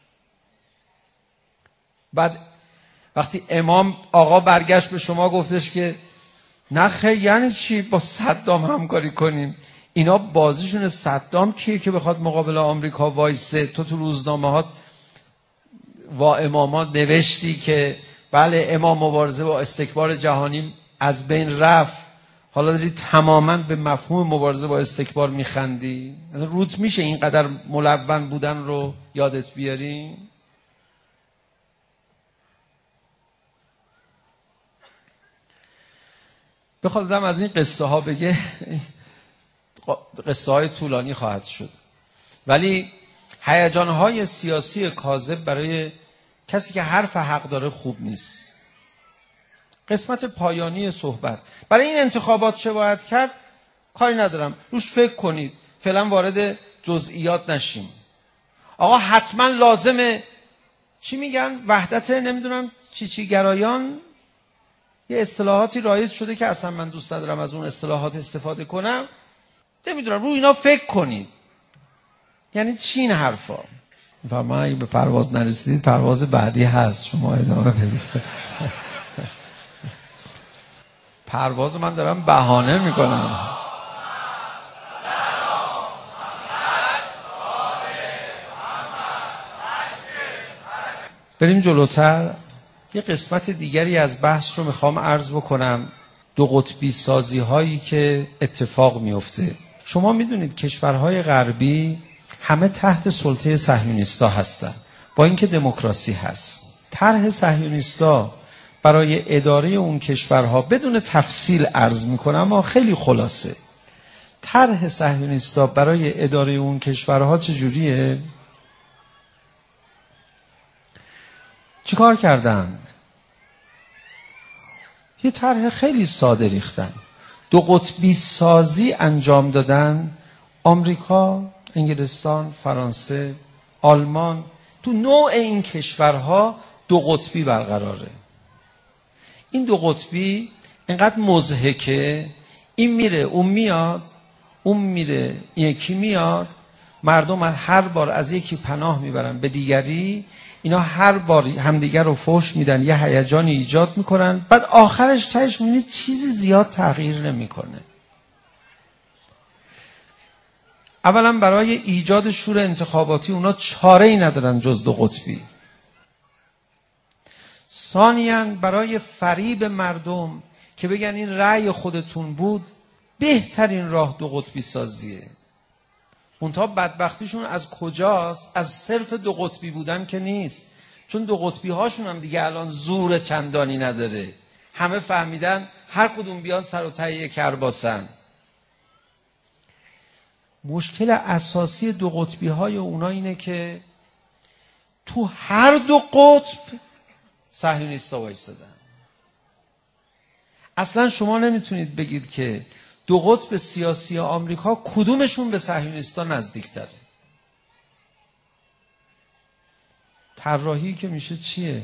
بعد وقتی امام آقا برگشت به شما گفتش که نه یعنی چی با صدام همکاری کنیم؟ اینا بازیشون صدام کیه که بخواد مقابل آمریکا وایسه؟ تو روزنامه‌هات و امامات نوشتی که بله امام مبارزه با استکبار جهانی از بین رفت، حالا داری تماما به مفهوم مبارزه با استکبار میخندی. اصلا روت میشه اینقدر ملون بودن رو یادت بیاری؟ بخواد آدم از این قصه ها بگه قصه های طولانی خواهد شد. ولی هیجان های سیاسی کاذب برای کسی که حرف حق داره خوب نیست. قسمت پایانی صحبت برای این انتخابات چه باید کرد؟ کاری ندارم، روش فکر کنید، فعلا وارد جزئیات نشیم. آقا حتما لازمه چی میگن؟ وحدت نمیدونم چی گرایان، یه اصطلاحاتی رایج شده که اصلا من دوست ندارم از اون اصطلاحات استفاده کنم. نمیدونم، رو اینا فکر کنید. یعنی چی این حرفا؟ فرما اگه به پرواز نرسیدید پرواز بعدی هست، شما ادامه بدید. پرواز من دارم بهانه میکنم. بریم جلوتر. یه قسمت دیگری از بحث رو میخوام عرض بکنم. دو قطبی سازی هایی که اتفاق میفته. شما میدونید کشورهای غربی همه تحت سلطه صهیونیستا هستن، با اینکه دموکراسی هست. طرح صهیونیستا برای اداره اون کشورها بدون تفصیل عرض میکنم اما خیلی خلاصه. طرح صهیونیستا برای اداره اون کشورها چجوریه؟ چیکار کردن؟ یه طرح خیلی ساده ریختن. دو قطبی سازی انجام دادن. آمریکا، انگلستان، فرانسه، آلمان، تو نوع این کشورها دو قطبی برقراره. این دو قطبی اینقدر مضحکه، این میره اون میاد، اون میره یکی میاد، مردم هر بار از یکی پناه میبرن به دیگری، اینا هر بار همدیگر رو فحش میدن، یه هیجانی ایجاد میکنن، بعد آخرش تهش میبینید چیزی زیاد تغییر نمیکنه. اولا برای ایجاد شور انتخاباتی اونا چاره ای ندارن جز دو قطبی. ثانیاً برای فریب مردم که بگن این رأی خودتون بود، بهترین راه دو قطبی سازیه. منتها بدبختیشون از کجاست؟ از صرف دو قطبی بودن که نیست، چون دو قطبی هاشون هم دیگه الان زور چندانی نداره. همه فهمیدن هر کدوم بیان سر و ته کرباسن. مشکل اساسی دو قطبی های اونا اینه که تو هر دو قطب صهیونیستا وایسادن. اصلا شما نمیتونید بگید که دو قطب سیاسی آمریکا کدومشون به صهیونیستا نزدیکتره. طراحی که میشه چیه؟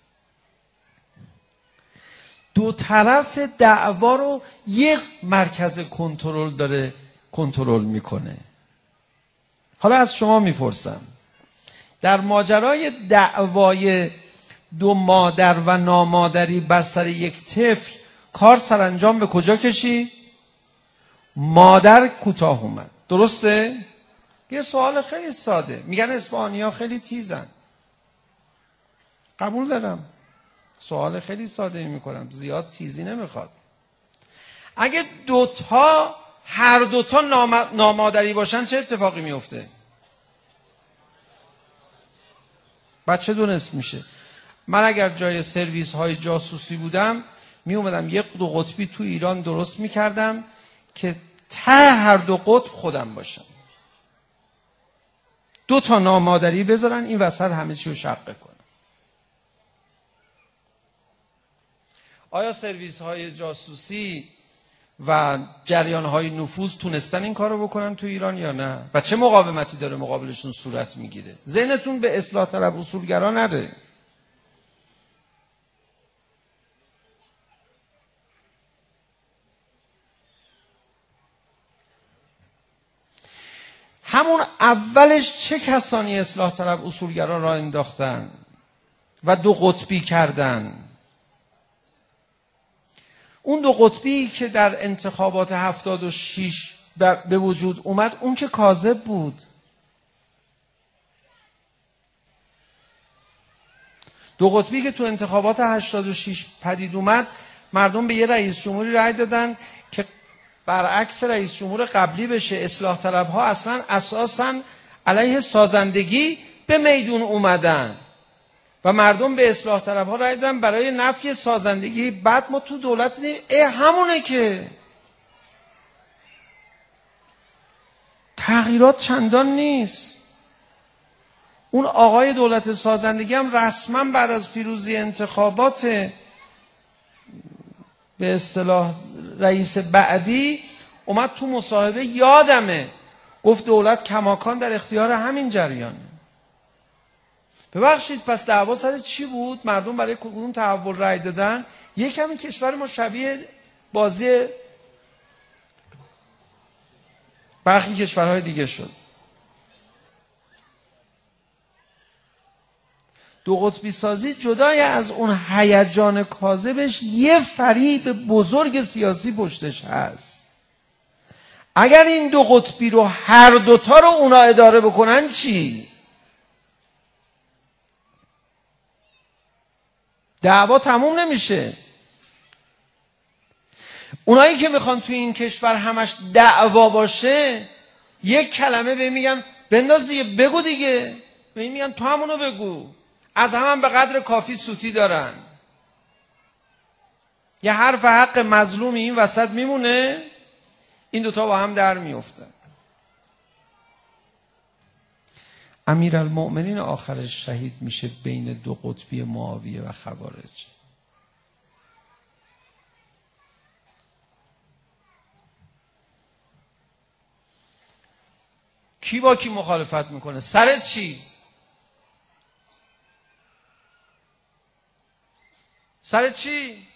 دو طرف دعوا رو یک مرکز کنترل داره کنترل میکنه. حالا از شما میپرسم، در ماجرای دعوای دو مادر و نامادری بر سر یک طفل کار سرانجام به کجا کشید؟ مادر کوتاه اومد. درسته؟ یه سوال خیلی ساده. میگن اصفهانی‌ها خیلی تیزن. قبول دارم. سوال خیلی ساده میکنم، زیاد تیزی نمیخواد. اگه دوتا هر دوتا نامادری باشن چه اتفاقی میفته؟ بچه دو نصف میشه. من اگر جای سرویس های جاسوسی بودم می اومدم یک دو قطبی تو ایران درست میکردم که ته هر دو قطب خودم باشم. دو تا نامادری بذارن این وسط همه چی رو شقه کنن. آیا سرویس های جاسوسی و جریان های نفوذ تونستن این کار رو بکنن تو ایران یا نه؟ و چه مقاومتی داره مقابلشون صورت میگیره؟ ذهنتون به اصلاح طلب اصولگرا نره. همون اولش چه کسانی اصلاح طلب اصولگرا را انداختن و دو قطبی کردن؟ اون دو قطبی که در انتخابات 76 به وجود اومد، اون که کاذب بود. دو قطبی که تو انتخابات 86 پدید اومد، مردم به یه رئیس جمهوری رأی دادن که برعکس رئیس جمهور قبلی بشه. اصلاح طلب ها اصلا اساسا علیه سازندگی به میدون اومدن و مردم به اصلاح طلب ها رأی دادن برای نفی سازندگی. بعد ما تو دولت دیدیم همونه که تغییرات چندان نیست. اون آقای دولت سازندگی هم رسما بعد از پیروزی انتخابات به اصطلاح رئیس بعدی اومد تو مصاحبه، یادمه گفت دولت کماکان در اختیار همین جریانه. ببخشید پس دعوا سر چی بود؟ مردم برای کدوم تحول رأی دادن؟ یک کمی کشور ما شبیه بازی برخی کشورهای دیگه شد. دو قطبی سازی جدای از اون هیجان کاذبش یه فریب بزرگ سیاسی پشتش هست. اگر این دو قطبی رو هر دوتا رو اونا اداره بکنن چی؟ دعوا تموم نمیشه. اونایی که میخوان توی این کشور همش دعوا باشه، یک کلمه به میگن بنداز دیگه، بگو دیگه، به این میگن تو همونو بگو. از هم به قدر کافی سوتی دارن. یه حرف حق مظلومی این وسط میمونه، این دوتا با هم در میفتن. امیرالمؤمنین آخرش شهید میشه بین دو قطبی معاویه و خوارج. کی با کی مخالفت میکنه؟ سر چی؟ سر چی؟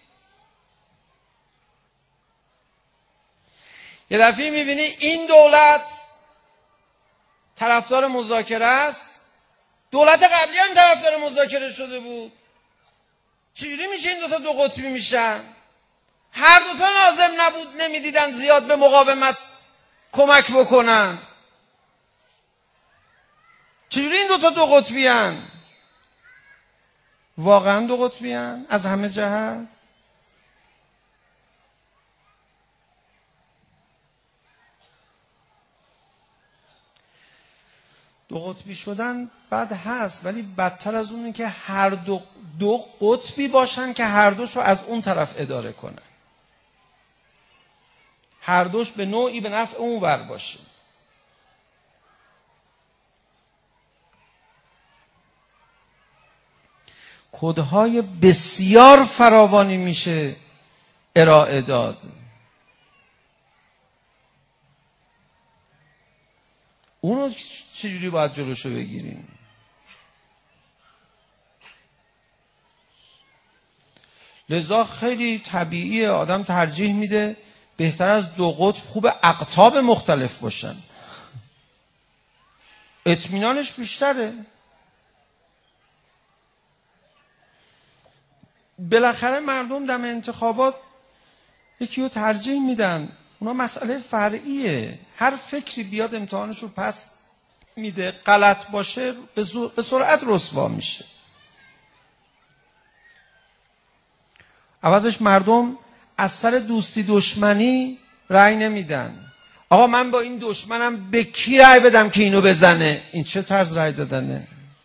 یه دفعه میبینی این دولت طرفدار مذاکره است، دولت قبلی هم طرفدار مذاکره شده بود. چجوری میشه این دوتا دو قطبی میشن؟ هر دوتا لازم نبود، نمیدیدن زیاد به مقاومت کمک بکنن. چجوری این دوتا دو قطبی هن؟ واقعا دو قطبی هن از همه جهت؟ دو قطبی شدن بد هست، ولی بدتر از اونه که هر دو قطبی باشن که هر دوشو از اون طرف اداره کنن، هر دوش به نوعی به نفع اون ور باشه. کدهای بسیار فراوانی میشه ارائه داد. اونو چجوری باید جلوشو بگیریم؟ لذا خیلی طبیعیه آدم ترجیح میده بهتر از دو قطب خوب اقطاب مختلف باشن، اطمینانش بیشتره. بالاخره مردم دم انتخابات یکی رو ترجیح میدن، اونا مسئله فرعیه. هر فکری بیاد امتحانش رو پس میده، غلط باشه به سرعت رسوا میشه. عوضش مردم از سر دوستی دشمنی رأی نمیدن. آقا من با این دشمنم به کی رأی بدم که اینو بزنه؟ این چه طرز رأی دادنه؟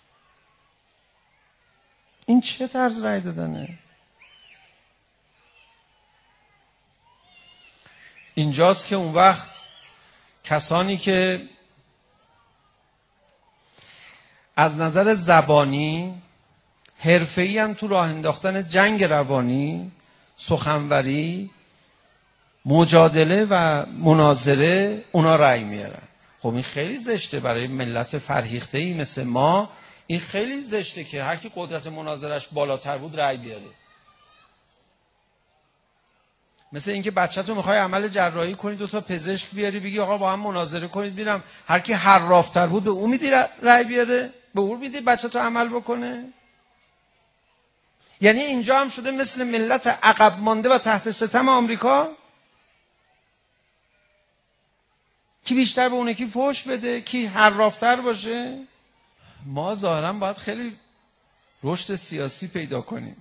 این چه طرز رأی دادنه؟ اینجاست که اون وقت کسانی که از نظر زبانی حرفه‌ای هم تو راه انداختن جنگ روانی، سخنوری، مجادله و مناظره اونا رأی میارن. خب این خیلی زشته برای ملت فرهیخته‌ای مثل ما. این خیلی زشته که هر کی قدرت مناظرش بالاتر بود رأی بیاره. مثل اینکه بچه‌تو میخوای عمل جراحی کنی، دو تا پزشک بیاری بگی آقا با هم مناظره کنید، میرم هر کی حرافتر بود به اون میدی رأی بیاره، به اون میدی بچه‌تو عمل بکنه. یعنی اینجا هم شده مثل ملت عقب مانده و تحت ستم آمریکا، کی بیشتر به اون یکی فحش بده، کی حرافتر باشه. ما ظاهرا باید خیلی رشد سیاسی پیدا کنیم.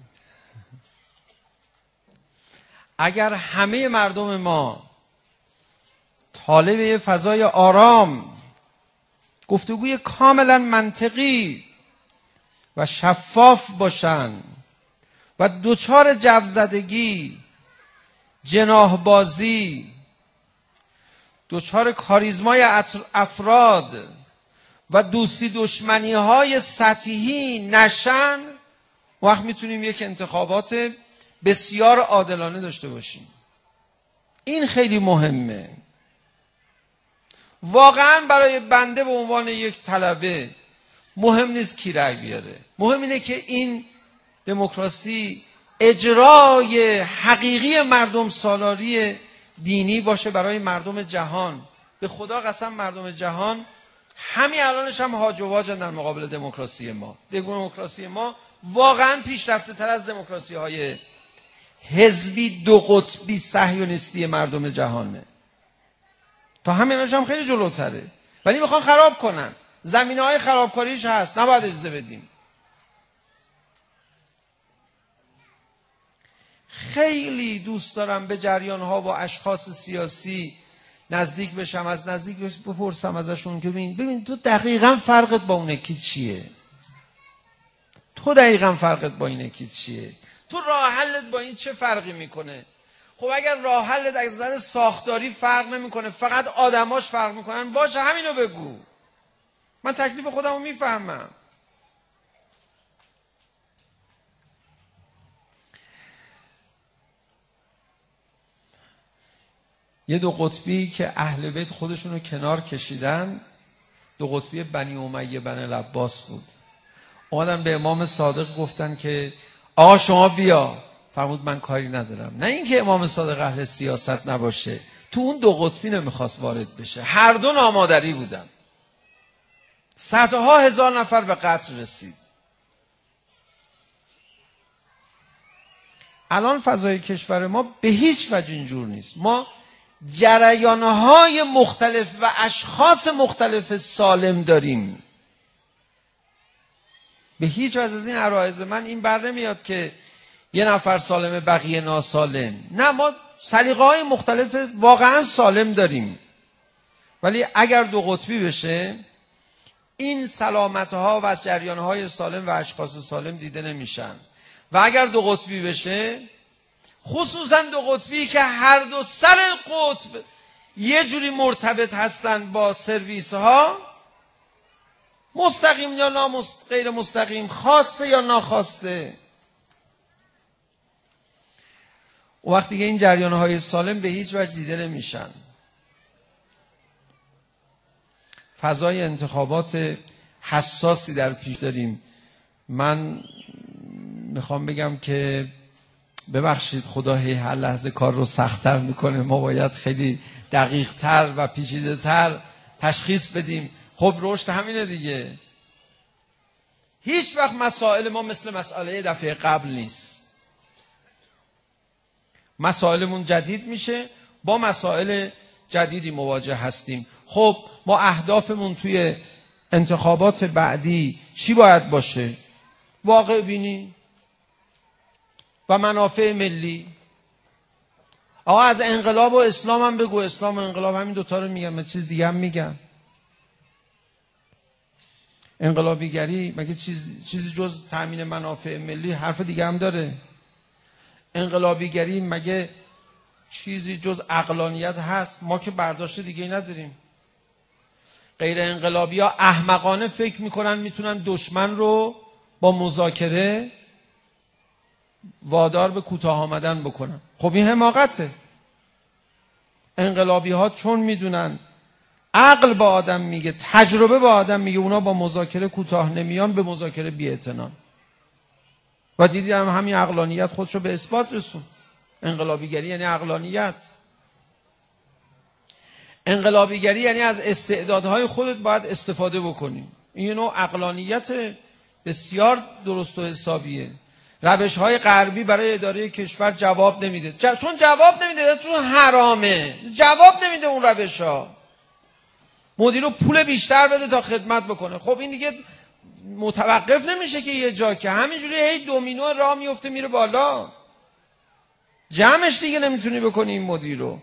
اگر همه مردم ما طالب یه فضای آرام، گفتگوی کاملا منطقی و شفاف باشن و دوچار جوزدگی، جناحبازی، دوچار کاریزمای افراد و دوستی دشمنی های سطحی نشن، وقت میتونیم یک انتخابات بسیار عادلانه داشته باشیم. این خیلی مهمه. واقعا برای بنده به عنوان یک طلبه مهم نیست کی رأی بیاره. مهم اینه که این دموکراسی اجرای حقیقی مردم سالاری دینی باشه برای مردم جهان. به خدا قسم مردم جهان همین الانش هم هاج و واجن در مقابل دموکراسی ما. دموکراسی ما واقعا پیشرفته تر از دموکراسی های حزبی دو قطبی صهیونیستی مردم جهانه. تا همینش هم خیلی جلوتره، ولی میخوان خراب کنن. زمینه های خرابکاریش هست، نباید اجازه بدیم. خیلی دوست دارم به جریان ها و اشخاص سیاسی نزدیک بشم، از نزدیک بپرسم ازشون که ببین تو دقیقاً فرقت با اون یکی چیه؟ تو دقیقاً فرقت با این یکی چیه؟ تو راه حلت با این چه فرقی میکنه؟ خب اگر راه حلت از نظر ساختاری فرق نمیکنه، فقط آدماش فرق میکنن، باشه همینو بگو. من تکلیف خودمو میفهمم. یه دو قطبی که اهل بیت خودشونو کنار کشیدن، دو قطبی بنی امیه بن العباس بود. اومدن به امام صادق گفتن که آقا شما بیا. فرمود من کاری ندارم. نه اینکه امام صادق اهل سیاست نباشه، تو اون دو قطبی نمیخواست وارد بشه. هر دو نامادری بودن. صدها هزار نفر به قتل رسید. الان فضای کشور ما به هیچ وجه اینجور نیست. ما جریانهای مختلف و اشخاص مختلف سالم داریم. به هیچ وجه از این عرایض من این بر نمیاد که یه نفر سالمه بقیه ناسالم. نه، ما سلیقه های مختلف واقعا سالم داریم، ولی اگر دو قطبی بشه این سلامت ها و جریان های سالم و اشخاص سالم دیده نمیشن. و اگر دو قطبی بشه، خصوصا دو قطبی که هر دو سر قطب یه جوری مرتبط هستن با سرویس ها، مستقیم یا غیر مستقیم، خواسته یا ناخواسته، و وقتی که این جریان های سالم به هیچ وجه دیده نمیشن. فضای انتخابات حساسی در پیش داریم. من میخوام بگم که ببخشید خدا هر لحظه کار رو سخت‌تر میکنه. ما باید خیلی دقیق‌تر و پیچیده‌تر تشخیص بدیم. خب رشد همینه دیگه. هیچ وقت مسائل ما مثل مسئله دفعه قبل نیست. مسائلمون جدید میشه، با مسائل جدیدی مواجه هستیم. خب ما اهدافمون توی انتخابات بعدی چی باید باشه؟ واقع بینی و منافع ملی. آقا از انقلاب و اسلام هم بگو. اسلام و انقلاب همین دوتا رو میگم، من چیز دیگه هم میگم. انقلابیگری مگه چیزی جز تامین منافع ملی حرف دیگه هم داره؟ انقلابیگری مگه چیزی جز عقلانیت هست؟ ما که برداشت دیگه نداریم. غیر انقلابی ها احمقانه فکر میکنن میتونن دشمن رو با مذاکره وادار به کوتاه آمدن بکنن. خب این حماقته. انقلابی ها چون میدونن عقل با آدم میگه، تجربه با آدم میگه اونا با مذاکره کوتاه نمیان، به مذاکره بی‌اعتنا. و دیدیم همین عقلانیت خودشو به اثبات رسون. انقلابیگری یعنی عقلانیت. انقلابیگری یعنی از استعدادهای خودت باید استفاده بکنی. این نوع عقلانیت بسیار درست و حسابیه. روش‌های غربی برای اداره کشور جواب نمیده. چون جواب نمیده، چون حرامه. جواب نمیده اون روش‌ها. مدیر رو پول بیشتر بده تا خدمت بکنه. خب این دیگه متوقف نمیشه که یه جا، که همینجوری هی دومینو راه میفته میره بالا. جمعش دیگه نمیتونی بکنی این مدیر رو.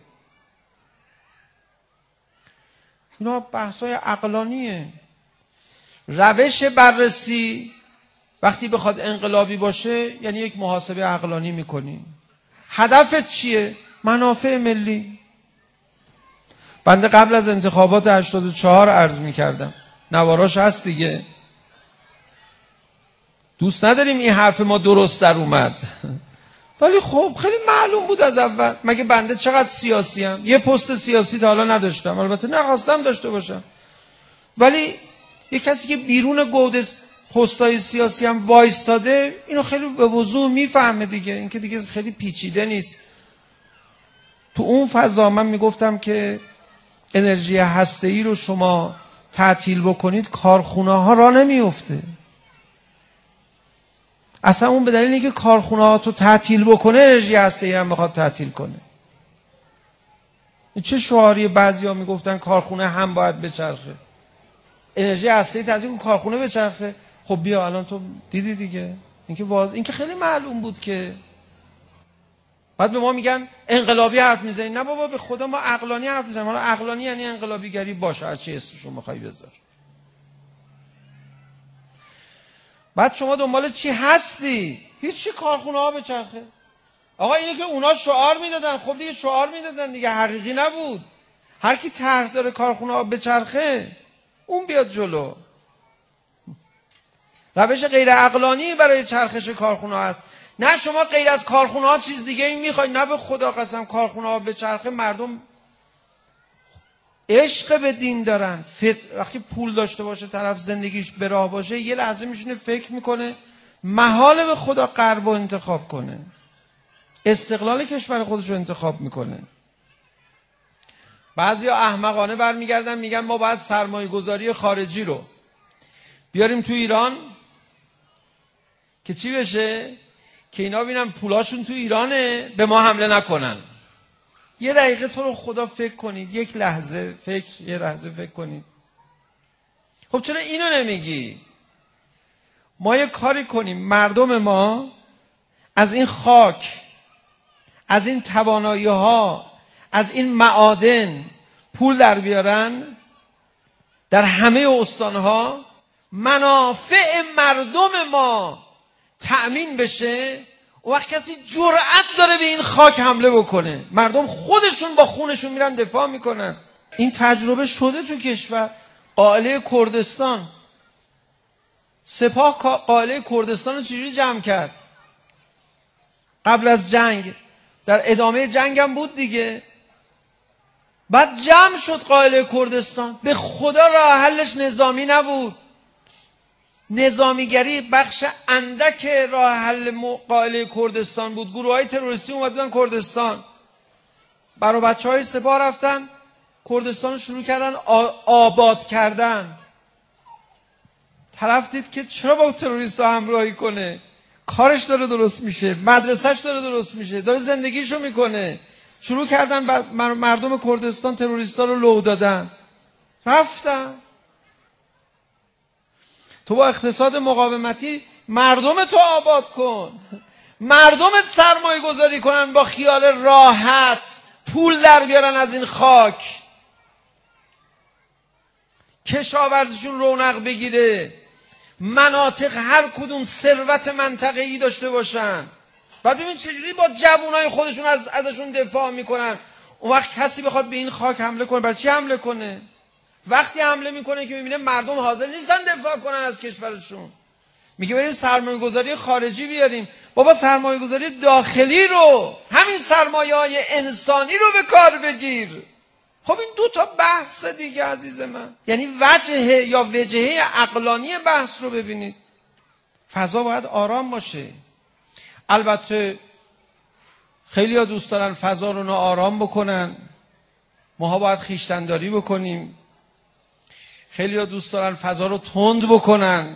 اینا بحثای عقلانیه. روش بررسی وقتی بخواد انقلابی باشه یعنی یک محاسبه عقلانی میکنی. هدفت چیه؟ منافع ملی. بنده قبل از انتخابات 84 عرض میکردم، نواراش هست دیگه. دوست نداریم این حرف ما درست در اومد. ولی خب خیلی معلوم بود از اول. مگه بنده چقدر سیاسی ام؟ یه پست سیاسی تا حالا نداشتم، البته نخواستم داشته باشم، ولی یه کسی که بیرون گود پستای سیاسی هم وایستاده اینو خیلی به وضوح میفهمه دیگه. این که دیگه خیلی پیچیده نیست. تو اون فضا من میگفتم که انرژی هسته‌ای رو شما تعطیل بکنید، کارخونه ها را نمیفته. اصلا اون به دلیل اینکه کارخونه ها تو تعطیل بکنه، انرژی هسته‌ای هم میخواد تعطیل کنه. این چه شعاری؟ بعضیا میگفتن کارخونه هم باید بچرخه، انرژی هسته‌ای تعطیل کن کارخونه بچرخه. خب بیا الان تو دیدی دیگه، اینکه خیلی معلوم بود که. بعد به ما میگن انقلابی حرف میزنی. نه بابا، به خدا ما عقلانی حرف میزنیم. حالا عقلانی یعنی انقلابیگری باشه، هر چی اسمشو میخوای بذار. بعد شما دنبال چی هستی؟ هیچی، کارخونه ها بچرخه. آقا اینه که اونا شعار میدادن، خب دیگه شعار میدادن دیگه، حقیقی نبود. هر کی طرح داره کارخونه ها بچرخه اون بیاد جلو. روش غیر عقلانی برای چرخش کارخونه ها هست. نه شما غیر از کارخونه ها چیز دیگه این میخوای؟ نه به خدا قسم کارخونه ها بچرخه. مردم عشق به دین دارن. وقتی پول داشته باشه طرف، زندگیش به راه باشه، یه لحظه میشینه فکر میکنه محاله به خدا غرب رو انتخاب کنه، استقلال کشور خودش رو انتخاب میکنه. بعضیا احمقانه برمیگردن میگن ما باید سرمایه گذاری خارجی رو بیاریم تو ایران که چی بشه؟ که اینا ببینن پولاشون تو ایرانه، به ما حمله نکنن. یه دقیقه تو رو خدا فکر کنید، یه لحظه فکر کنید. خب چرا اینو نمیگی؟ ما یه کاری کنیم مردم ما از این خاک، از این توانایی ها، از این معادن پول در بیارن، در همه استانها منافع مردم ما تأمین بشه. اون وقت کسی جرأت داره به این خاک حمله بکنه. مردم خودشون با خونشون میرن دفاع میکنن. این تجربه شده تو کشور. قائله کردستان، سپاه قائله کردستان رو چجوری جمع کرد؟ قبل از جنگ، در ادامه جنگ هم بود دیگه. بعد جمع شد قائله کردستان. به خدا راه حلش نظامی نبود. نظامیگری بخش اندک راه حل قائله کردستان بود. گروه های تروریستی اومدن کردستان، برای بچه های سپاه رفتن کردستان رو شروع کردن آباد کردن. طرف دید که چرا با تروریست ها همراهی کنه؟ کارش داره درست میشه، مدرسهش داره درست میشه، داره زندگیشو میکنه. شروع کردن مردم کردستان تروریست ها رو لو دادن، رفتن. تو با اقتصاد مقاومتی مردم تو آباد کن، مردمت سرمایه گذاری کنن، با خیال راحت پول در بیارن از این خاک، کشاورزیشون رونق بگیره، مناطق هر کدوم ثروت منطقه‌ای داشته باشن. بعد ببین چجوری با جوانای خودشون ازشون دفاع میکنن. اون وقت کسی بخواد به این خاک حمله کنه، برای چی حمله کنه؟ وقتی حمله میکنه که میبینه مردم حاضر نیستن دفاع کنن از کشورشون، میگه بریم سرمایه گذاری خارجی بیاریم. بابا سرمایه گذاری داخلی رو، همین سرمایه های انسانی رو به کار بگیر. خب این دو تا بحث دیگه عزیز من. یعنی وجهه عقلانی بحث رو ببینید. فضا باید آرام باشه. البته خیلی ها دوست دارن فضا رو ناآرام بکنن، ماها باید خویشتن‌داری بکنیم. خیلی ها دوست دارن فضا رو تند بکنن.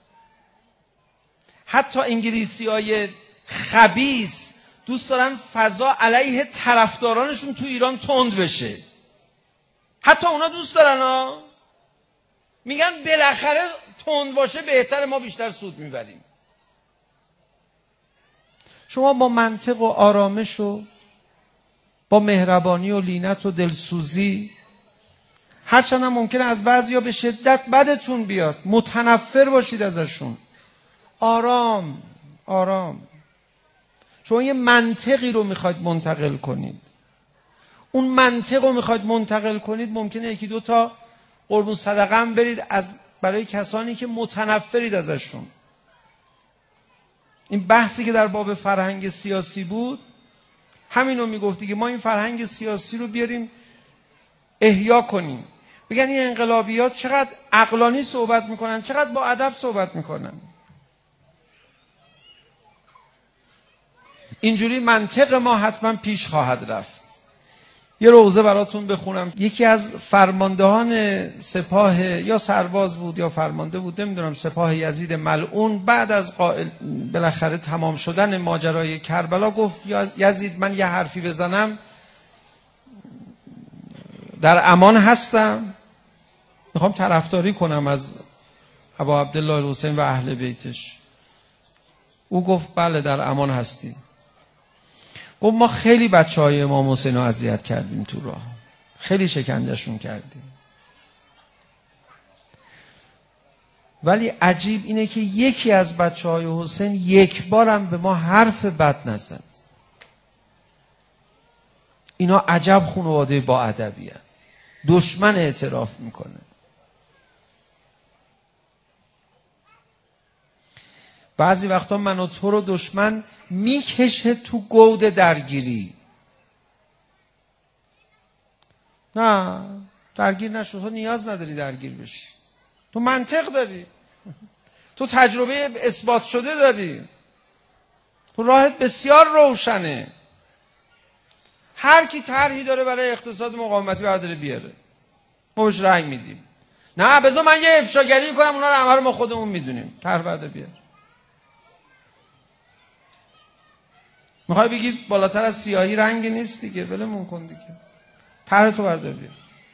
حتی انگلیسی های خبیث دوست دارن فضا علیه طرفدارانشون تو ایران تند بشه. حتی اونا دوست دارن ها، میگن بالاخره تند باشه بهتره، ما بیشتر سود میبریم. شما با منطق و آرامش و با مهربانی و لینت و دلسوزی، هرچند هم ممکنه از بعضیا به شدت بدتون بیاد، متنفر باشید ازشون، آرام آرام. شما یه منطقی رو میخواید منتقل کنید، اون منطق رو میخواید منتقل کنید، ممکنه یکی دو تا قربون صدقه هم برید برای کسانی که متنفرید ازشون. این بحثی که در باب فرهنگ سیاسی بود همینو میگفتی که ما این فرهنگ سیاسی رو بیاریم احیا کنیم. بگن این انقلابیات چقدر عقلانی صحبت میکنن، چقدر با ادب صحبت میکنن. اینجوری منطق ما حتما پیش خواهد رفت. یه روزه براتون بخونم. یکی از فرماندهان سپاه یا سرباز بود یا فرمانده بود نمیدونم، سپاه یزید ملعون، بعد از بالاخره تمام شدن ماجرای کربلا گفت یزید من یه حرفی بزنم در امان هستم، میخوام طرفداری کنم از ابا عبدالله الحسین و اهل بیتش. او گفت بله در امان هستی. گفت ما خیلی بچهای امام حسین رو اذیت کردیم تو راه، خیلی شکنجهشون کردیم، ولی عجیب اینه که یکی از بچهای حسین یک بارم به ما حرف بد نزد. اینا عجب خانواده با ادبی هست. دشمن اعتراف میکنه. بعضی وقتا من و تو رو دشمن میکشه تو گود درگیری. نه درگیر نشو، تو نیاز نداری درگیر بشی، تو منطق داری، تو تجربه اثبات شده داری، تو راهت بسیار روشنه. هر کی طرحی داره برای اقتصاد مقاومتی برداره بیاره، ما بهش رأی میدیم. نه بذار من یه افشاگری کنم، اونا رو همه رو ما خودمون میدونیم، طرح برداره بیاره. میخوای بگید بالاتر از سیاهی رنگ نیست دیگه، ولمون کن دیگه، طرح تو بردار بیار.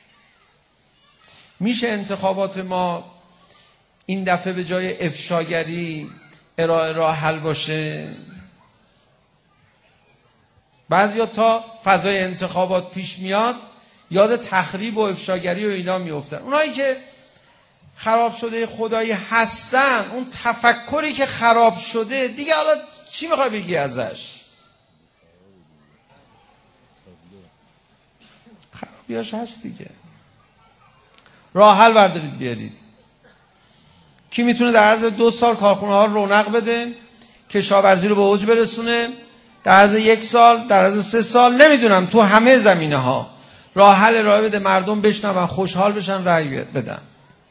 میشه انتخابات ما این دفعه به جای افشاگری ارائه راه حل باشه؟ بعضیا تا فضای انتخابات پیش میاد یاد تخریب و افشاگری و اینا میافتن. اونایی که خراب شده خدایی هستن، اون تفکری که خراب شده دیگه، حالا چی میخوای بگی ازش؟ خرابیاش هست دیگه. راه حل بردارید بیارید. کی میتونه در عرض 2 سال کارخونه ها رونق بده، کشاورزی رو به اوج برسونه؟ در عرض 1 سال، در عرض 3 سال، نمیدونم، تو همه زمینه ها راه حل ارائه بده، مردم بشنون، خوشحال بشن، رأی بدن.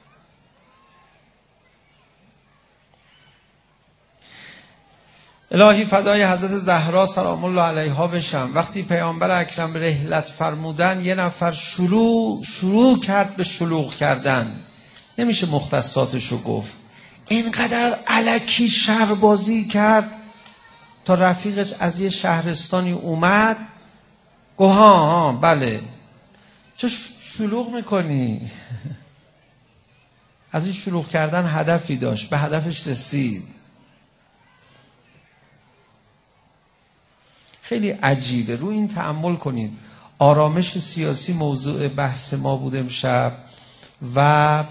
الهی فدای حضرت زهرا سلام الله علیها بشم. وقتی پیامبر اکرم رحلت فرمودن، یه نفر شروع کرد به شلوغ کردن، نمیشه مختصاتشو گفت، اینقدر الکی شربازی کرد تا رفیقش از یه شهرستانی اومد گفت ها بله، چه شلوغ میکنی؟ از این شلوغ کردن هدفی داشت، به هدفش رسید. خیلی عجیبه، روی این تأمل کنید. آرامش سیاسی موضوع بحث ما بود امشب و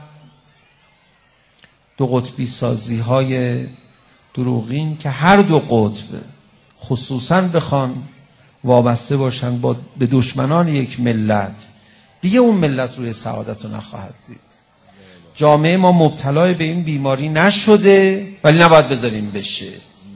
2 قطبی سازی های دروغین که هر 2 قطب خصوصاً بخوان وابسته باشن به دشمنان یک ملت، دیگه اون ملت روی سعادت رو نخواهد دید. جامعه ما مبتلای به این بیماری نشده، ولی نباید بذاریم بشه.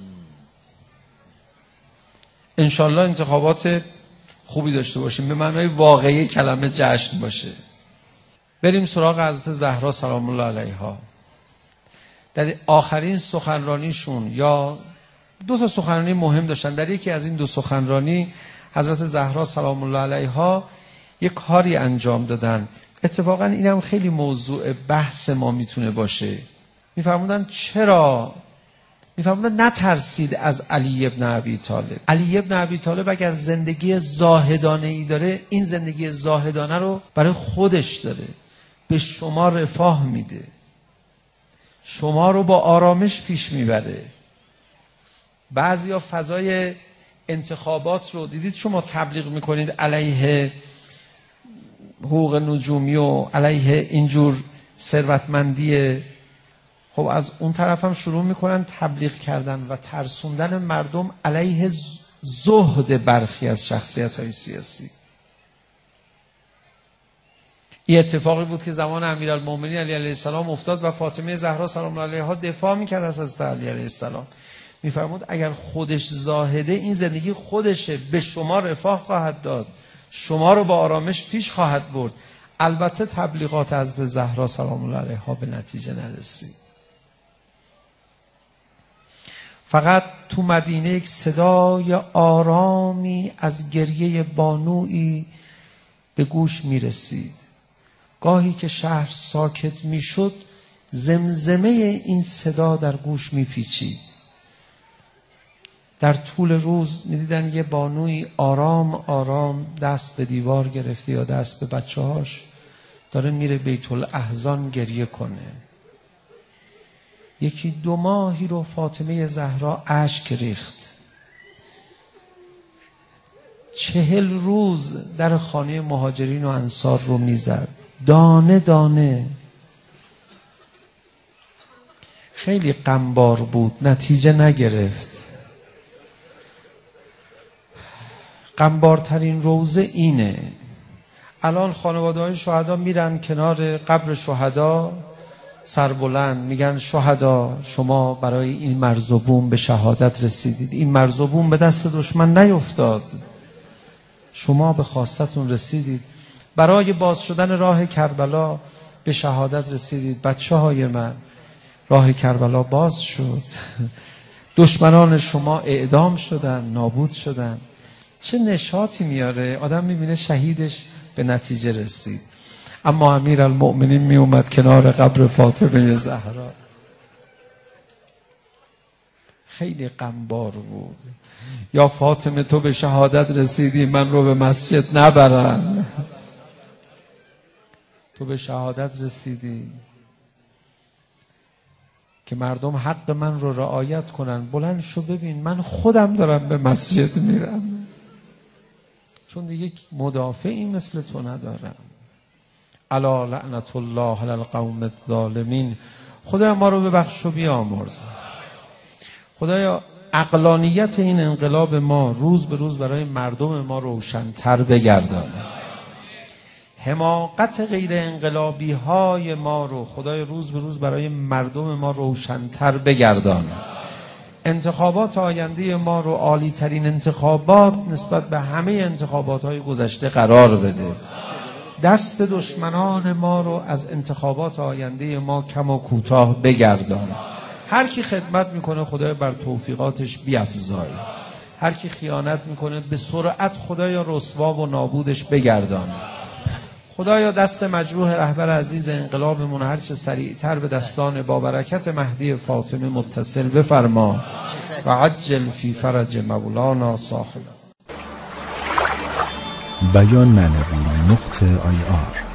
انشالله انتخابات خوبی داشته باشیم، به معنای واقعی کلمه جشن باشه. بریم سراغ حضرت زهرا سلام الله علیها. در آخرین سخنرانیشون، یا 2 تا سخنرانی مهم داشتن، در یکی از این 2 سخنرانی حضرت زهرا سلام الله علیها یک کاری انجام دادن. اتفاقا اینم خیلی موضوع بحث ما میتونه باشه. میفرمودن نترسید از علی ابن ابی طالب. علی ابن ابی طالب اگر زندگی زاهدانه ای داره، این زندگی زاهدانه رو برای خودش داره، به شما رفاه میده، شما رو با آرامش پیش میبره. بعضیا فضای انتخابات رو دیدید شما تبلیغ میکنید علیه حقوق نجومی و علیه اینجور ثروتمندی، خب از اون طرف هم شروع میکنن تبلیغ کردن و ترسوندن مردم علیه زهد برخی از شخصیت‌های سیاسی. این اتفاقی بود که زمان امیرالمومنین علی علیه السلام افتاد و فاطمه زهرا سلام الله علیها دفاع میکرد از حضرت علی علیه السلام. میفرمود اگر خودش زاهده این زندگی خودشه، به شما رفاه خواهد داد، شما رو با آرامش پیش خواهد برد. البته تبلیغات حضرت زهرا سلام الله علیها به نتیجه نرسید. فقط تو مدینه یک صدای آرامی از گریه بانویی به گوش می رسید. گاهی که شهر ساکت می شد زمزمه این صدا در گوش می پیچید. در طول روز می دیدن یه بانوی آرام آرام دست به دیوار گرفته یا دست به بچه هاش داره میره بیت الاحزان گریه کنه. 1-2 ماهی رو فاطمه زهرا اشک ریخت. 40 روز در خانه مهاجرین و انصار رو میزد، دانه دانه. خیلی غمبار بود، نتیجه نگرفت. غمبارترین روزه اینه. الان خانواده های شهدا میرن کنار قبر شهدا سربلند میگن شهدا شما برای این مرز و بوم به شهادت رسیدید، این مرز و بوم به دست دشمن نیفتاد، شما به خواستتون رسیدید، برای باز شدن راه کربلا به شهادت رسیدید. بچه های من، راه کربلا باز شد، دشمنان شما اعدام شدن، نابود شدن. چه نشاطی میاره آدم میبینه شهیدش به نتیجه رسید. اما امیرالمؤمنین می اومد کنار قبر فاطمه زهرا، خیلی غمبار بود. یا فاطمه تو به شهادت رسیدی، من رو به مسجد نبرن. تو به شهادت رسیدی که مردم حق من رو رعایت کنن. بلند شو ببین من خودم دارم به مسجد میرم، چون دیگه مدافعی مثل تو ندارم. الا لعنت الله علی القوم الظالمین. خدایا ما رو ببخش و بیامرز. خدایا عقلانیت این انقلاب ما روز به روز برای مردم ما روشن‌تر بگردان. حماقت غیر انقلابی های ما رو خدای روز به روز برای مردم ما روشن‌تر بگردان. انتخابات آینده ما رو عالی ترین انتخابات نسبت به همه انتخابات های گذشته قرار بده. دست دشمنان ما رو از انتخابات آینده ما کم و کوتاه بگردان. هر کی خدمت میکنه خدای بر توفیقاتش بیفزای، هر کی خیانت میکنه به سرعت خدایا رسوا و نابودش بگردان. خدایا دست مجروح رهبر عزیز انقلابمون هر چه سریعتر به دستان با برکت مهدی فاطمه متصل بفرما و عجل فی فرج مولانا صاحب. بیان معنوی .ir